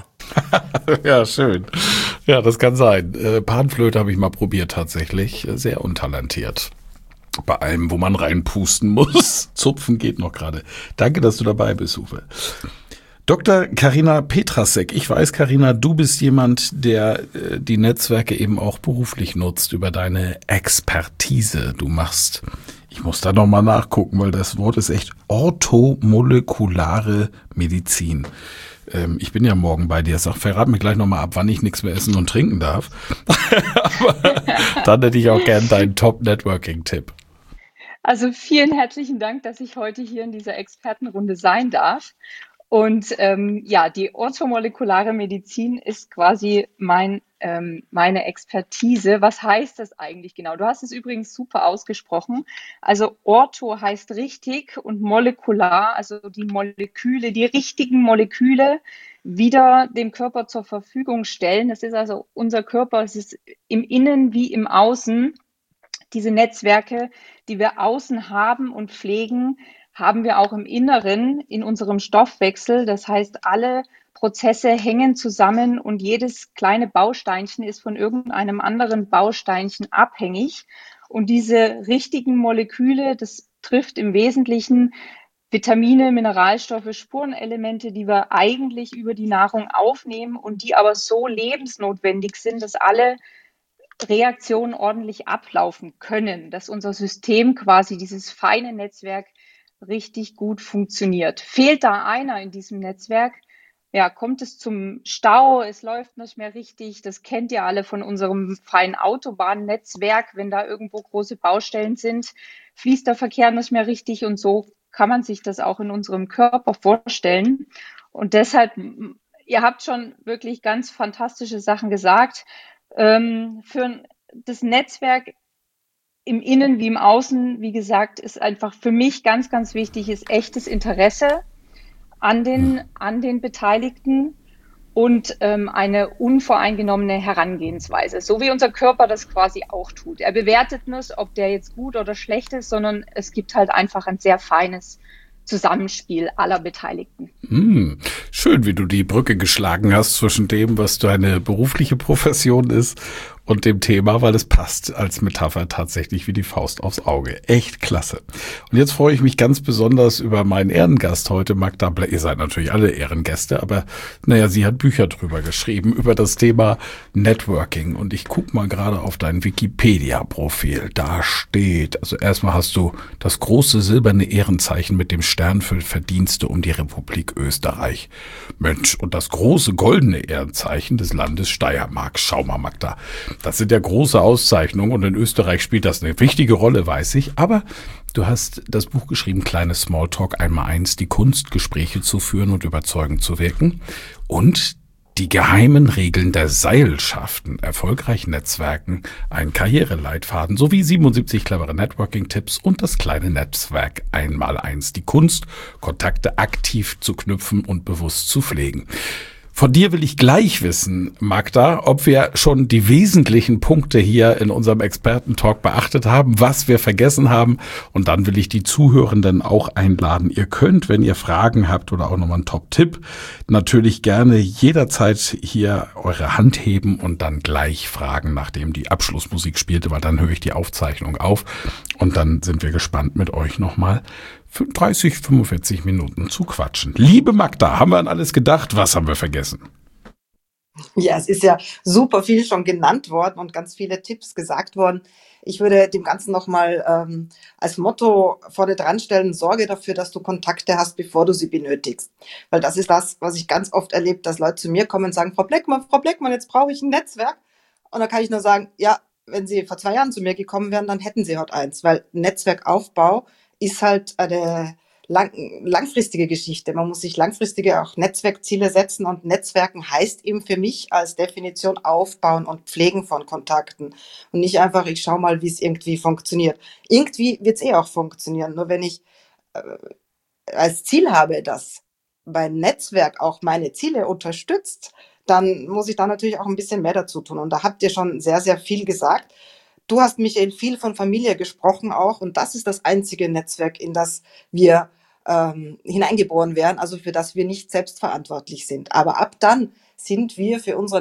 Ja, schön. Ja, das kann sein. Äh, Panflöte habe ich mal probiert tatsächlich. Sehr untalentiert. Bei allem, wo man reinpusten muss. Zupfen geht noch gerade. Danke, dass du dabei bist, Uwe. Doktor Carina Petrasek, ich weiß, Carina, du bist jemand, der äh, die Netzwerke eben auch beruflich nutzt über deine Expertise. Du machst, ich muss da nochmal nachgucken, weil das Wort ist echt orthomolekulare Medizin. Ähm, ich bin ja morgen bei dir. Sag, verrat mir gleich nochmal ab, wann ich nichts mehr essen und trinken darf. Aber dann hätte ich auch gern deinen Top-Networking-Tipp. Also vielen herzlichen Dank, dass ich heute hier in dieser Expertenrunde sein darf. Und ähm, ja, die orthomolekulare Medizin ist quasi mein, ähm, meine Expertise. Was heißt das eigentlich genau? Du hast es übrigens super ausgesprochen. Also Ortho heißt richtig und molekular, also die Moleküle, die richtigen Moleküle wieder dem Körper zur Verfügung stellen. Das ist also unser Körper, es ist im Innen wie im Außen. Diese Netzwerke, die wir außen haben und pflegen, haben wir auch im Inneren in unserem Stoffwechsel. Das heißt, alle Prozesse hängen zusammen und jedes kleine Bausteinchen ist von irgendeinem anderen Bausteinchen abhängig. Und diese richtigen Moleküle, das trifft im Wesentlichen Vitamine, Mineralstoffe, Spurenelemente, die wir eigentlich über die Nahrung aufnehmen und die aber so lebensnotwendig sind, dass alle Reaktionen ordentlich ablaufen können, dass unser System quasi dieses feine Netzwerk richtig gut funktioniert. Fehlt da einer in diesem Netzwerk, ja, kommt es zum Stau, es läuft nicht mehr richtig. Das kennt ihr alle von unserem feinen Autobahnnetzwerk. Wenn da irgendwo große Baustellen sind, fließt der Verkehr nicht mehr richtig und so kann man sich das auch in unserem Körper vorstellen. Und deshalb, ihr habt schon wirklich ganz fantastische Sachen gesagt. Ähm, für das Netzwerk im Innen wie im Außen, wie gesagt, ist einfach für mich ganz, ganz wichtig, ist echtes Interesse an den, an den Beteiligten und ähm, eine unvoreingenommene Herangehensweise, so wie unser Körper das quasi auch tut. Er bewertet nicht, ob der jetzt gut oder schlecht ist, sondern es gibt halt einfach ein sehr feines Zusammenspiel aller Beteiligten. Hm, schön, wie du die Brücke geschlagen hast zwischen dem, was deine berufliche Profession ist und dem Thema, weil es passt als Metapher tatsächlich wie die Faust aufs Auge. Echt klasse. Und jetzt freue ich mich ganz besonders über meinen Ehrengast heute, Magda Blech. Ihr seid natürlich alle Ehrengäste, aber naja, sie hat Bücher drüber geschrieben, über das Thema Networking. Und ich gucke mal gerade auf dein Wikipedia-Profil. Da steht, also erstmal hast du das große silberne Ehrenzeichen mit dem Stern für Verdienste um die Republik Österreich. Mensch, und das große goldene Ehrenzeichen des Landes Steiermark. Schau mal, Magda. Das sind ja große Auszeichnungen und in Österreich spielt das eine wichtige Rolle, weiß ich. Aber du hast das Buch geschrieben, Kleines Smalltalk, einmal eins, die Kunst, Gespräche zu führen und überzeugend zu wirken. Und die geheimen Regeln der Seilschaften, erfolgreich Netzwerken, ein Karriereleitfaden sowie siebenundsiebzig clevere Networking-Tipps und das kleine Netzwerk einmal eins, die Kunst, Kontakte aktiv zu knüpfen und bewusst zu pflegen. Von dir will ich gleich wissen, Magda, ob wir schon die wesentlichen Punkte hier in unserem Experten-Talk beachtet haben, was wir vergessen haben. Und dann will ich die Zuhörenden auch einladen. Ihr könnt, wenn ihr Fragen habt oder auch nochmal einen Top-Tipp, natürlich gerne jederzeit hier eure Hand heben und dann gleich fragen, nachdem die Abschlussmusik spielte, weil dann höre ich die Aufzeichnung auf. Und dann sind wir gespannt, mit euch nochmal dreißig, fünfundvierzig Minuten zu quatschen. Liebe Magda, haben wir an alles gedacht? Was haben wir vergessen? Ja, es ist ja super viel schon genannt worden und ganz viele Tipps gesagt worden. Ich würde dem Ganzen nochmal ähm, als Motto vorne dran stellen, sorge dafür, dass du Kontakte hast, bevor du sie benötigst. Weil das ist das, was ich ganz oft erlebe, dass Leute zu mir kommen und sagen, Frau Bleckmann, Frau Bleckmann, jetzt brauche ich ein Netzwerk. Und da kann ich nur sagen, ja, wenn Sie vor zwei Jahren zu mir gekommen wären, dann hätten Sie heute eins, weil Netzwerkaufbau ist halt eine lang, langfristige Geschichte. Man muss sich langfristige auch Netzwerkziele setzen und Netzwerken heißt eben für mich als Definition aufbauen und pflegen von Kontakten und nicht einfach, ich schau mal, wie es irgendwie funktioniert. Irgendwie wird es eh auch funktionieren, nur wenn ich äh, als Ziel habe, dass mein Netzwerk auch meine Ziele unterstützt, dann muss ich da natürlich auch ein bisschen mehr dazu tun. Und da habt ihr schon sehr, sehr viel gesagt. Du hast, Michael, viel von Familie gesprochen auch und das ist das einzige Netzwerk, in das wir ähm, hineingeboren werden, also für das wir nicht selbstverantwortlich sind. Aber ab dann sind wir für unsere Netzwerke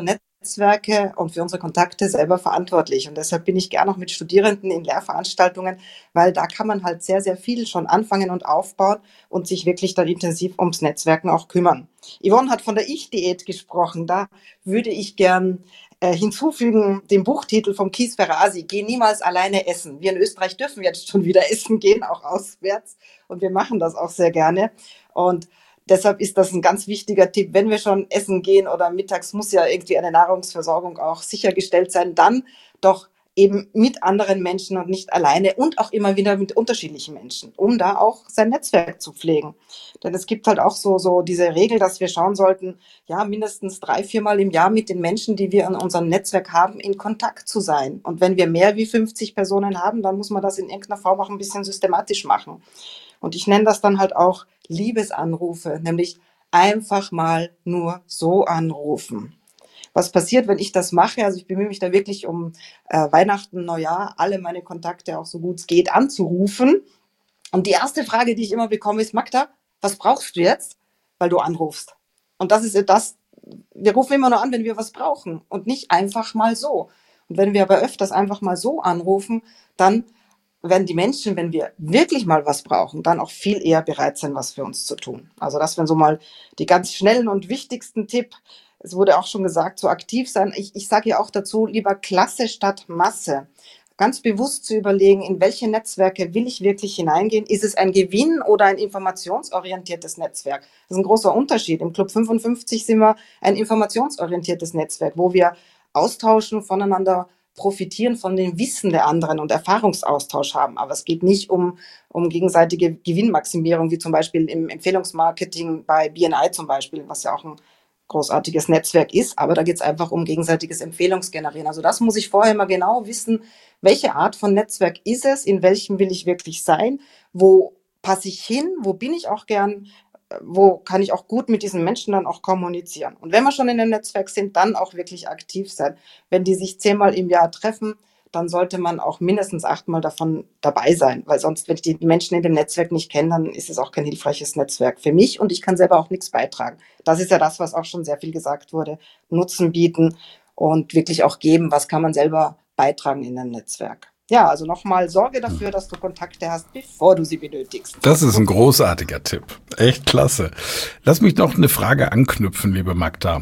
Netzwerke und für unsere Kontakte selber verantwortlich. Und deshalb bin ich gerne auch mit Studierenden in Lehrveranstaltungen, weil da kann man halt sehr, sehr viel schon anfangen und aufbauen und sich wirklich dann intensiv ums Netzwerken auch kümmern. Yvonne hat von der Ich-Diät gesprochen. Da würde ich gern äh, hinzufügen den Buchtitel vom Kees Ferrasi, Geh niemals alleine essen. Wir in Österreich dürfen jetzt schon wieder essen gehen, auch auswärts. Und wir machen das auch sehr gerne. Und deshalb ist das ein ganz wichtiger Tipp. Wenn wir schon essen gehen oder mittags muss ja irgendwie eine Nahrungsversorgung auch sichergestellt sein, dann doch eben mit anderen Menschen und nicht alleine und auch immer wieder mit unterschiedlichen Menschen, um da auch sein Netzwerk zu pflegen. Denn es gibt halt auch so, so diese Regel, dass wir schauen sollten, ja, mindestens drei, viermal im Jahr mit den Menschen, die wir in unserem Netzwerk haben, in Kontakt zu sein. Und wenn wir mehr wie fünfzig Personen haben, dann muss man das in irgendeiner Form auch ein bisschen systematisch machen. Und ich nenne das dann halt auch Liebesanrufe, nämlich einfach mal nur so anrufen. Was passiert, wenn ich das mache? Also ich bemühe mich da wirklich um äh, Weihnachten, Neujahr, alle meine Kontakte auch so gut es geht anzurufen. Und die erste Frage, die ich immer bekomme, ist: Magda, was brauchst du jetzt? Weil du anrufst. Und das ist das, wir rufen immer nur an, wenn wir was brauchen und nicht einfach mal so. Und wenn wir aber öfters einfach mal so anrufen, dann werden die Menschen, wenn wir wirklich mal was brauchen, dann auch viel eher bereit sein, was für uns zu tun. Also das wären so mal die ganz schnellen und wichtigsten Tipp. Es wurde auch schon gesagt, so aktiv sein. Ich, ich sage ja auch dazu, lieber Klasse statt Masse. Ganz bewusst zu überlegen, in welche Netzwerke will ich wirklich hineingehen? Ist es ein Gewinn- oder ein informationsorientiertes Netzwerk? Das ist ein großer Unterschied. Im Club fünfundfünfzig sind wir ein informationsorientiertes Netzwerk, wo wir austauschen, voneinander profitieren, von dem Wissen der anderen und Erfahrungsaustausch haben. Aber es geht nicht um, um gegenseitige Gewinnmaximierung, wie zum Beispiel im Empfehlungsmarketing bei B N I zum Beispiel, was ja auch ein großartiges Netzwerk ist. Aber da geht es einfach um gegenseitiges Empfehlungsgenerieren. Also das muss ich vorher mal genau wissen, welche Art von Netzwerk ist es, in welchem will ich wirklich sein, wo passe ich hin, wo bin ich auch gern, wo kann ich auch gut mit diesen Menschen dann auch kommunizieren. Und wenn wir schon in einem Netzwerk sind, dann auch wirklich aktiv sein. Wenn die sich zehnmal im Jahr treffen, dann sollte man auch mindestens achtmal davon dabei sein, weil sonst, wenn ich die Menschen in dem Netzwerk nicht kenne, dann ist es auch kein hilfreiches Netzwerk für mich und ich kann selber auch nichts beitragen. Das ist ja das, was auch schon sehr viel gesagt wurde. Nutzen bieten und wirklich auch geben, was kann man selber beitragen in einem Netzwerk. Ja, also nochmal, sorge dafür, dass du Kontakte hast, bevor du sie benötigst. Das ist ein großartiger Tipp. Echt klasse. Lass mich noch eine Frage anknüpfen, liebe Magda.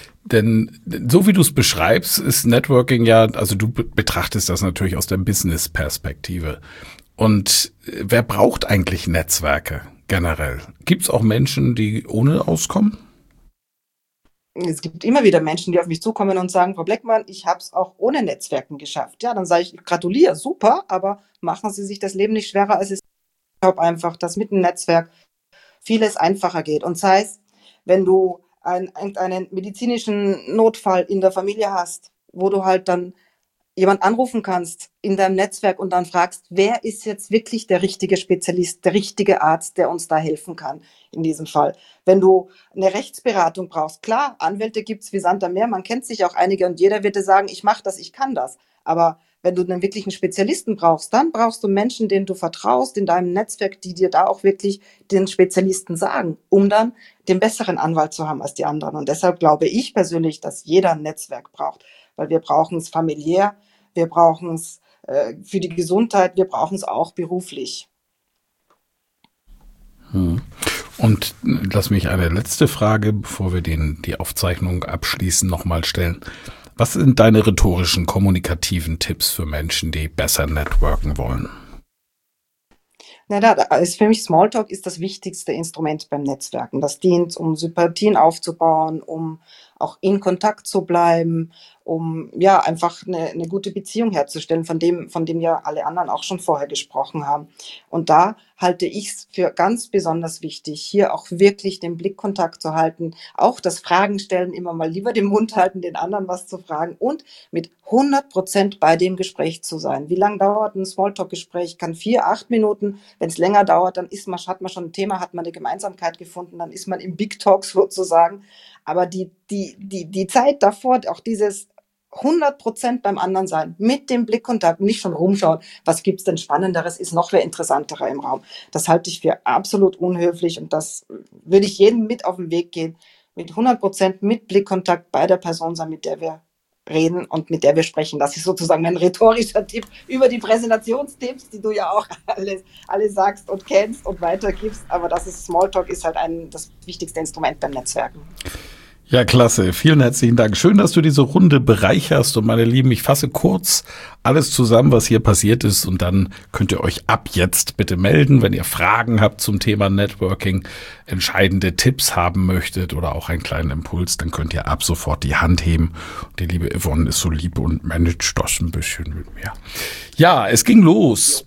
Denn so wie du es beschreibst, ist Networking ja, also du betrachtest das natürlich aus der Business-Perspektive. Und wer braucht eigentlich Netzwerke generell? Gibt es auch Menschen, die ohne auskommen? Es gibt immer wieder Menschen, die auf mich zukommen und sagen: Frau Bleckmann, ich habe es auch ohne Netzwerken geschafft. Ja, dann sage ich, gratuliere, super, aber machen Sie sich das Leben nicht schwerer, als es ist. Ich glaube einfach, dass mit dem Netzwerk vieles einfacher geht. Und sei es, wenn du einen, einen medizinischen Notfall in der Familie hast, wo du halt dann jemand anrufen kannst in deinem Netzwerk und dann fragst, wer ist jetzt wirklich der richtige Spezialist, der richtige Arzt, der uns da helfen kann in diesem Fall. Wenn du eine Rechtsberatung brauchst, klar, Anwälte gibt's wie Sand am Meer, man kennt sich auch einige und jeder wird dir sagen, ich mache das, ich kann das. Aber wenn du einen wirklichen Spezialisten brauchst, dann brauchst du Menschen, denen du vertraust in deinem Netzwerk, die dir da auch wirklich den Spezialisten sagen, um dann den besseren Anwalt zu haben als die anderen. Und deshalb glaube ich persönlich, dass jeder ein Netzwerk braucht, weil wir brauchen es familiär, wir brauchen es äh, für die Gesundheit, wir brauchen es auch beruflich. Hm. Und lass mich eine letzte Frage, bevor wir den, die Aufzeichnung abschließen, nochmal stellen. Was sind deine rhetorischen, kommunikativen Tipps für Menschen, die besser networken wollen? Na, da, da ist für mich Smalltalk ist das wichtigste Instrument beim Netzwerken. Das dient, um Sympathien aufzubauen, um auch in Kontakt zu bleiben, um ja einfach eine, eine gute Beziehung herzustellen, von dem, von dem ja alle anderen auch schon vorher gesprochen haben. Und da halte ich es für ganz besonders wichtig, hier auch wirklich den Blickkontakt zu halten, auch das Fragen stellen, immer mal lieber den Mund halten, den anderen was zu fragen und mit hundert Prozent bei dem Gespräch zu sein. Wie lange dauert ein Smalltalk-Gespräch? Kann vier, acht Minuten. Wenn es länger dauert, dann ist man, hat man schon ein Thema, hat man eine Gemeinsamkeit gefunden, dann ist man im Big Talk sozusagen. Aber die, die, die, die Zeit davor, auch dieses hundert Prozent beim anderen sein, mit dem Blickkontakt, nicht schon rumschauen, was gibt's denn Spannenderes, ist noch wer interessanterer im Raum. Das halte ich für absolut unhöflich und das würde ich jedem mit auf den Weg gehen, mit hundert Prozent mit Blickkontakt bei der Person sein, mit der wir reden und mit der wir sprechen. Das ist sozusagen ein rhetorischer Tipp über die Präsentationstipps, die du ja auch alle, alle sagst und kennst und weitergibst. Aber das ist Smalltalk ist halt ein, das wichtigste Instrument beim Netzwerken. Ja, klasse. Vielen herzlichen Dank. Schön, dass du diese Runde bereicherst. Und meine Lieben, ich fasse kurz alles zusammen, was hier passiert ist. Und dann könnt ihr euch ab jetzt bitte melden, wenn ihr Fragen habt zum Thema Networking, entscheidende Tipps haben möchtet oder auch einen kleinen Impuls, dann könnt ihr ab sofort die Hand heben. Und die liebe Yvonne ist so lieb und managt das ein bisschen mit mir. Ja, es ging los.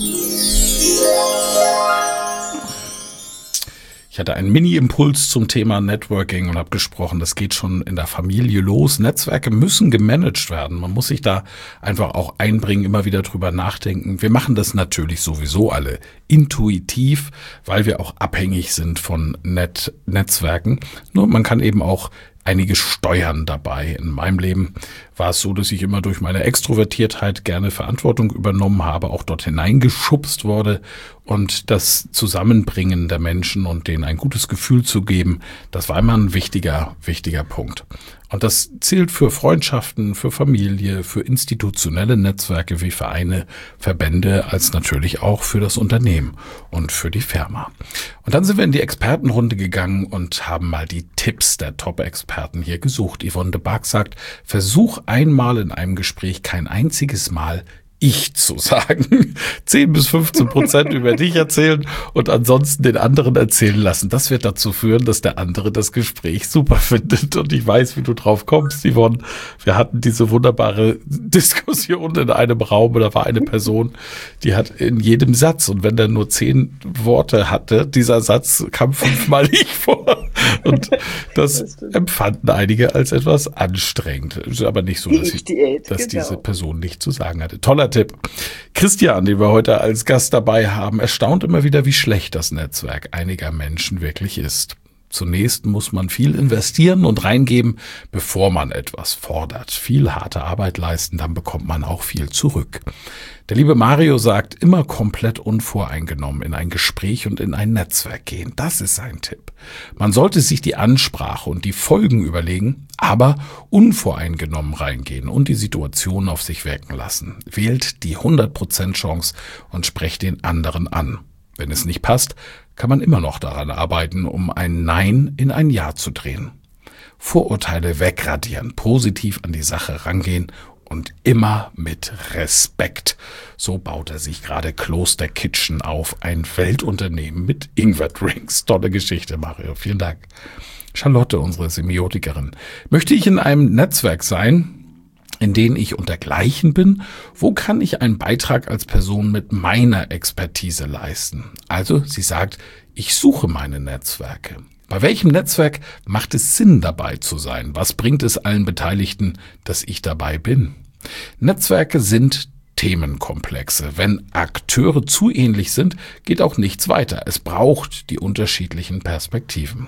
Ich hatte einen Mini-Impuls zum Thema Networking und habe gesprochen, das geht schon in der Familie los. Netzwerke müssen gemanagt werden. Man muss sich da einfach auch einbringen, immer wieder drüber nachdenken. Wir machen das natürlich sowieso alle intuitiv, weil wir auch abhängig sind von Net- Netzwerken. Nur man kann eben auch einige steuern dabei. In meinem Leben war es so, dass ich immer durch meine Extrovertiertheit gerne Verantwortung übernommen habe, auch dort hineingeschubst wurde, und das Zusammenbringen der Menschen und denen ein gutes Gefühl zu geben, das war immer ein wichtiger, wichtiger Punkt. Und das zählt für Freundschaften, für Familie, für institutionelle Netzwerke wie Vereine, Verbände, als natürlich auch für das Unternehmen und für die Firma. Und dann sind wir in die Expertenrunde gegangen und haben mal die Tipps der Top-Experten hier gesucht. Yvonne de Barg sagt, versuch einmal in einem Gespräch kein einziges Mal ich zu sagen. zehn bis fünfzehn Prozent über dich erzählen und ansonsten den anderen erzählen lassen. Das wird dazu führen, dass der andere das Gespräch super findet. Und ich weiß, wie du drauf kommst, Yvonne. Wir hatten diese wunderbare Diskussion in einem Raum, da war eine Person, die hat in jedem Satz, und wenn der nur zehn Worte hatte, dieser Satz kam fünfmal ich vor. Und das empfanden einige als etwas anstrengend. Ist aber nicht so, dass, ich, dass diese Person nichts zu sagen hatte. Toller Tipp. Christian, den wir heute als Gast dabei haben, erstaunt immer wieder, wie schlecht das Netzwerk einiger Menschen wirklich ist. Zunächst muss man viel investieren und reingeben, bevor man etwas fordert. Viel harte Arbeit leisten, dann bekommt man auch viel zurück. Der liebe Mario sagt, immer komplett unvoreingenommen in ein Gespräch und in ein Netzwerk gehen. Das ist sein Tipp. Man sollte sich die Ansprache und die Folgen überlegen, aber unvoreingenommen reingehen und die Situation auf sich wirken lassen. Wählt die hundert Prozent Chance und sprecht den anderen an. Wenn es nicht passt, kann man immer noch daran arbeiten, um ein Nein in ein Ja zu drehen. Vorurteile wegradieren, positiv an die Sache rangehen und immer mit Respekt. So baut er sich gerade Kloster Kitchen auf, ein Weltunternehmen mit Ingwer-Drinks. Tolle Geschichte, Mario. Vielen Dank. Charlotte, unsere Semiotikerin. Möchte ich in einem Netzwerk sein, in denen ich untergleichen bin? Wo kann ich einen Beitrag als Person mit meiner Expertise leisten? Also, sie sagt, ich suche meine Netzwerke. Bei welchem Netzwerk macht es Sinn, dabei zu sein? Was bringt es allen Beteiligten, dass ich dabei bin? Netzwerke sind Themenkomplexe. Wenn Akteure zu ähnlich sind, geht auch nichts weiter. Es braucht die unterschiedlichen Perspektiven.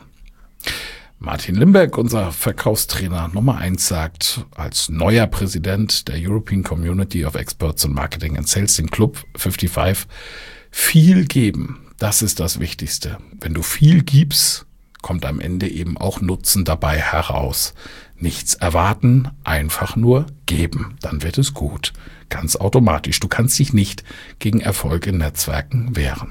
Martin Limbeck, unser Verkaufstrainer Nummer eins, sagt, als neuer Präsident der European Community of Experts in Marketing and Sales, den Club fünfundfünfzig, viel geben. Das ist das Wichtigste. Wenn du viel gibst, kommt am Ende eben auch Nutzen dabei heraus. Nichts erwarten, einfach nur geben. Dann wird es gut. Ganz automatisch. Du kannst dich nicht gegen Erfolg in Netzwerken wehren.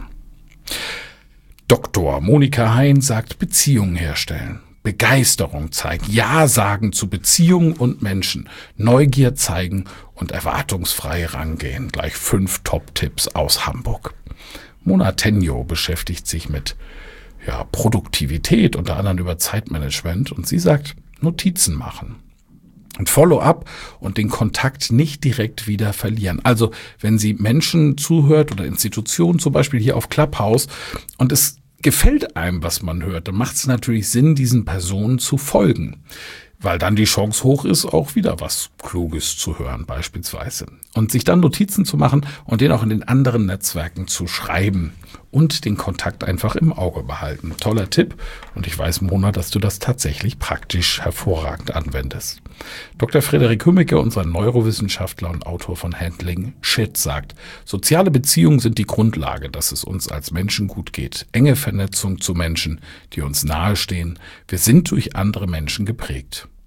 Doktor Monika Hein sagt, Beziehungen herstellen. Begeisterung zeigen, Ja sagen zu Beziehungen und Menschen, Neugier zeigen und erwartungsfrei rangehen. Gleich fünf Top-Tipps aus Hamburg. Mona Tenjo beschäftigt sich mit ja, Produktivität, unter anderem über Zeitmanagement, und sie sagt, Notizen machen. Und Follow-up und den Kontakt nicht direkt wieder verlieren. Also wenn sie Menschen zuhört oder Institutionen, zum Beispiel hier auf Clubhouse, und es gefällt einem, was man hört, dann macht es natürlich Sinn, diesen Personen zu folgen, weil dann die Chance hoch ist, auch wieder was Kluges zu hören beispielsweise. Und sich dann Notizen zu machen und den auch in den anderen Netzwerken zu schreiben und den Kontakt einfach im Auge behalten. Toller Tipp, und ich weiß, Mona, dass du das tatsächlich praktisch hervorragend anwendest. Doktor Frederik Hümmecke, unser Neurowissenschaftler und Autor von Handling Shit, sagt, soziale Beziehungen sind die Grundlage, dass es uns als Menschen gut geht. Enge Vernetzung zu Menschen, die uns nahestehen. Wir sind durch andere Menschen geprägt.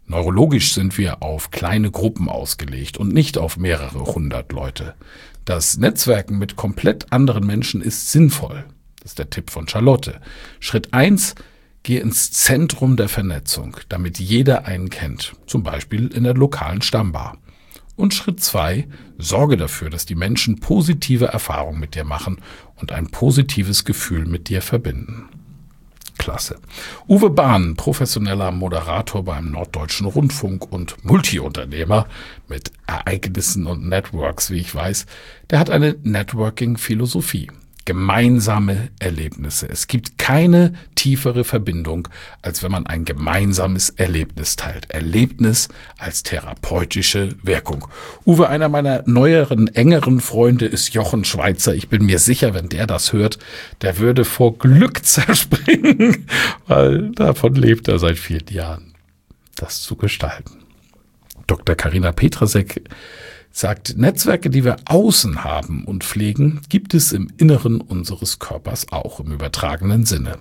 Neurologisch sind wir auf kleine Gruppen ausgelegt und nicht auf mehrere hundert Leute. Das Netzwerken mit komplett anderen Menschen ist sinnvoll. Das ist der Tipp von Charlotte. Schritt eins: Geh ins Zentrum der Vernetzung, damit jeder einen kennt, zum Beispiel in der lokalen Stammbar. Und Schritt zwei: Sorge dafür, dass die Menschen positive Erfahrungen mit dir machen und ein positives Gefühl mit dir verbinden. Klasse. Uwe Bahn, professioneller Moderator beim Norddeutschen Rundfunk und Multiunternehmer mit Ereignissen und Networks, wie ich weiß, der hat eine Networking-Philosophie. Gemeinsame Erlebnisse. Es gibt keine tiefere Verbindung, als wenn man ein gemeinsames Erlebnis teilt. Erlebnis als therapeutische Wirkung. Uwe, einer meiner neueren, engeren Freunde ist Jochen Schweizer. Ich bin mir sicher, wenn der das hört, der würde vor Glück zerspringen, weil davon lebt er seit vielen Jahren, das zu gestalten. Doktor Carina Petrasek sagt, Netzwerke, die wir außen haben und pflegen, gibt es im Inneren unseres Körpers auch im übertragenen Sinne.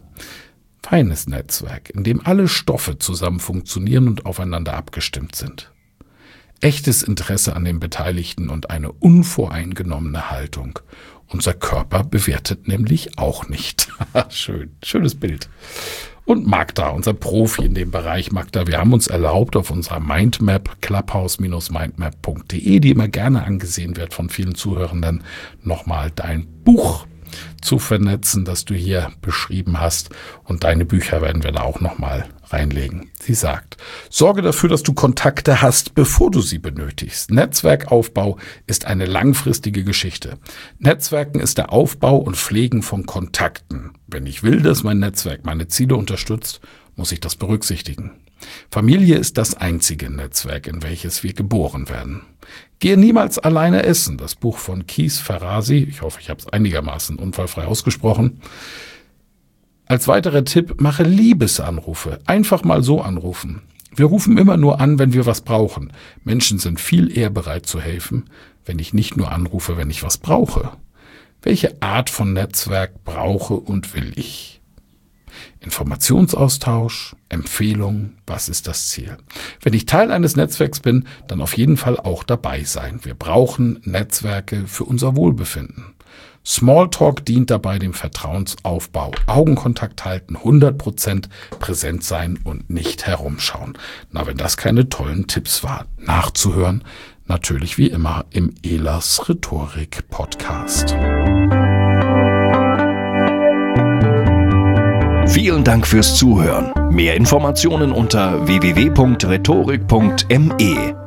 Feines Netzwerk, in dem alle Stoffe zusammen funktionieren und aufeinander abgestimmt sind. Echtes Interesse an den Beteiligten und eine unvoreingenommene Haltung. Unser Körper bewertet nämlich auch nicht. Schön, schönes Bild. Und Magda, unser Profi in dem Bereich. Magda, wir haben uns erlaubt, auf unserer Mindmap, clubhouse Bindestrich mindmap Punkt de, die immer gerne angesehen wird von vielen Zuhörenden, nochmal dein Buch zu vernetzen, das du hier beschrieben hast. Und deine Bücher werden wir da auch nochmal reinlegen. Sie sagt, sorge dafür, dass du Kontakte hast, bevor du sie benötigst. Netzwerkaufbau ist eine langfristige Geschichte. Netzwerken ist der Aufbau und Pflegen von Kontakten. Wenn ich will, dass mein Netzwerk meine Ziele unterstützt, muss ich das berücksichtigen. Familie ist das einzige Netzwerk, in welches wir geboren werden. Gehe niemals alleine essen. Das Buch von Keith Ferrazzi, ich hoffe, ich habe es einigermaßen unfallfrei ausgesprochen. Als weiterer Tipp, mache Liebesanrufe. Einfach mal so anrufen. Wir rufen immer nur an, wenn wir was brauchen. Menschen sind viel eher bereit zu helfen, wenn ich nicht nur anrufe, wenn ich was brauche. Welche Art von Netzwerk brauche und will ich? Informationsaustausch, Empfehlung, was ist das Ziel? Wenn ich Teil eines Netzwerks bin, dann auf jeden Fall auch dabei sein. Wir brauchen Netzwerke für unser Wohlbefinden. Smalltalk dient dabei dem Vertrauensaufbau. Augenkontakt halten, hundert Prozent präsent sein und nicht herumschauen. Na, wenn das keine tollen Tipps war, nachzuhören, natürlich wie immer im Ehlers Rhetorik Podcast. Vielen Dank fürs Zuhören. Mehr Informationen unter w w w punkt rhetorik punkt m e.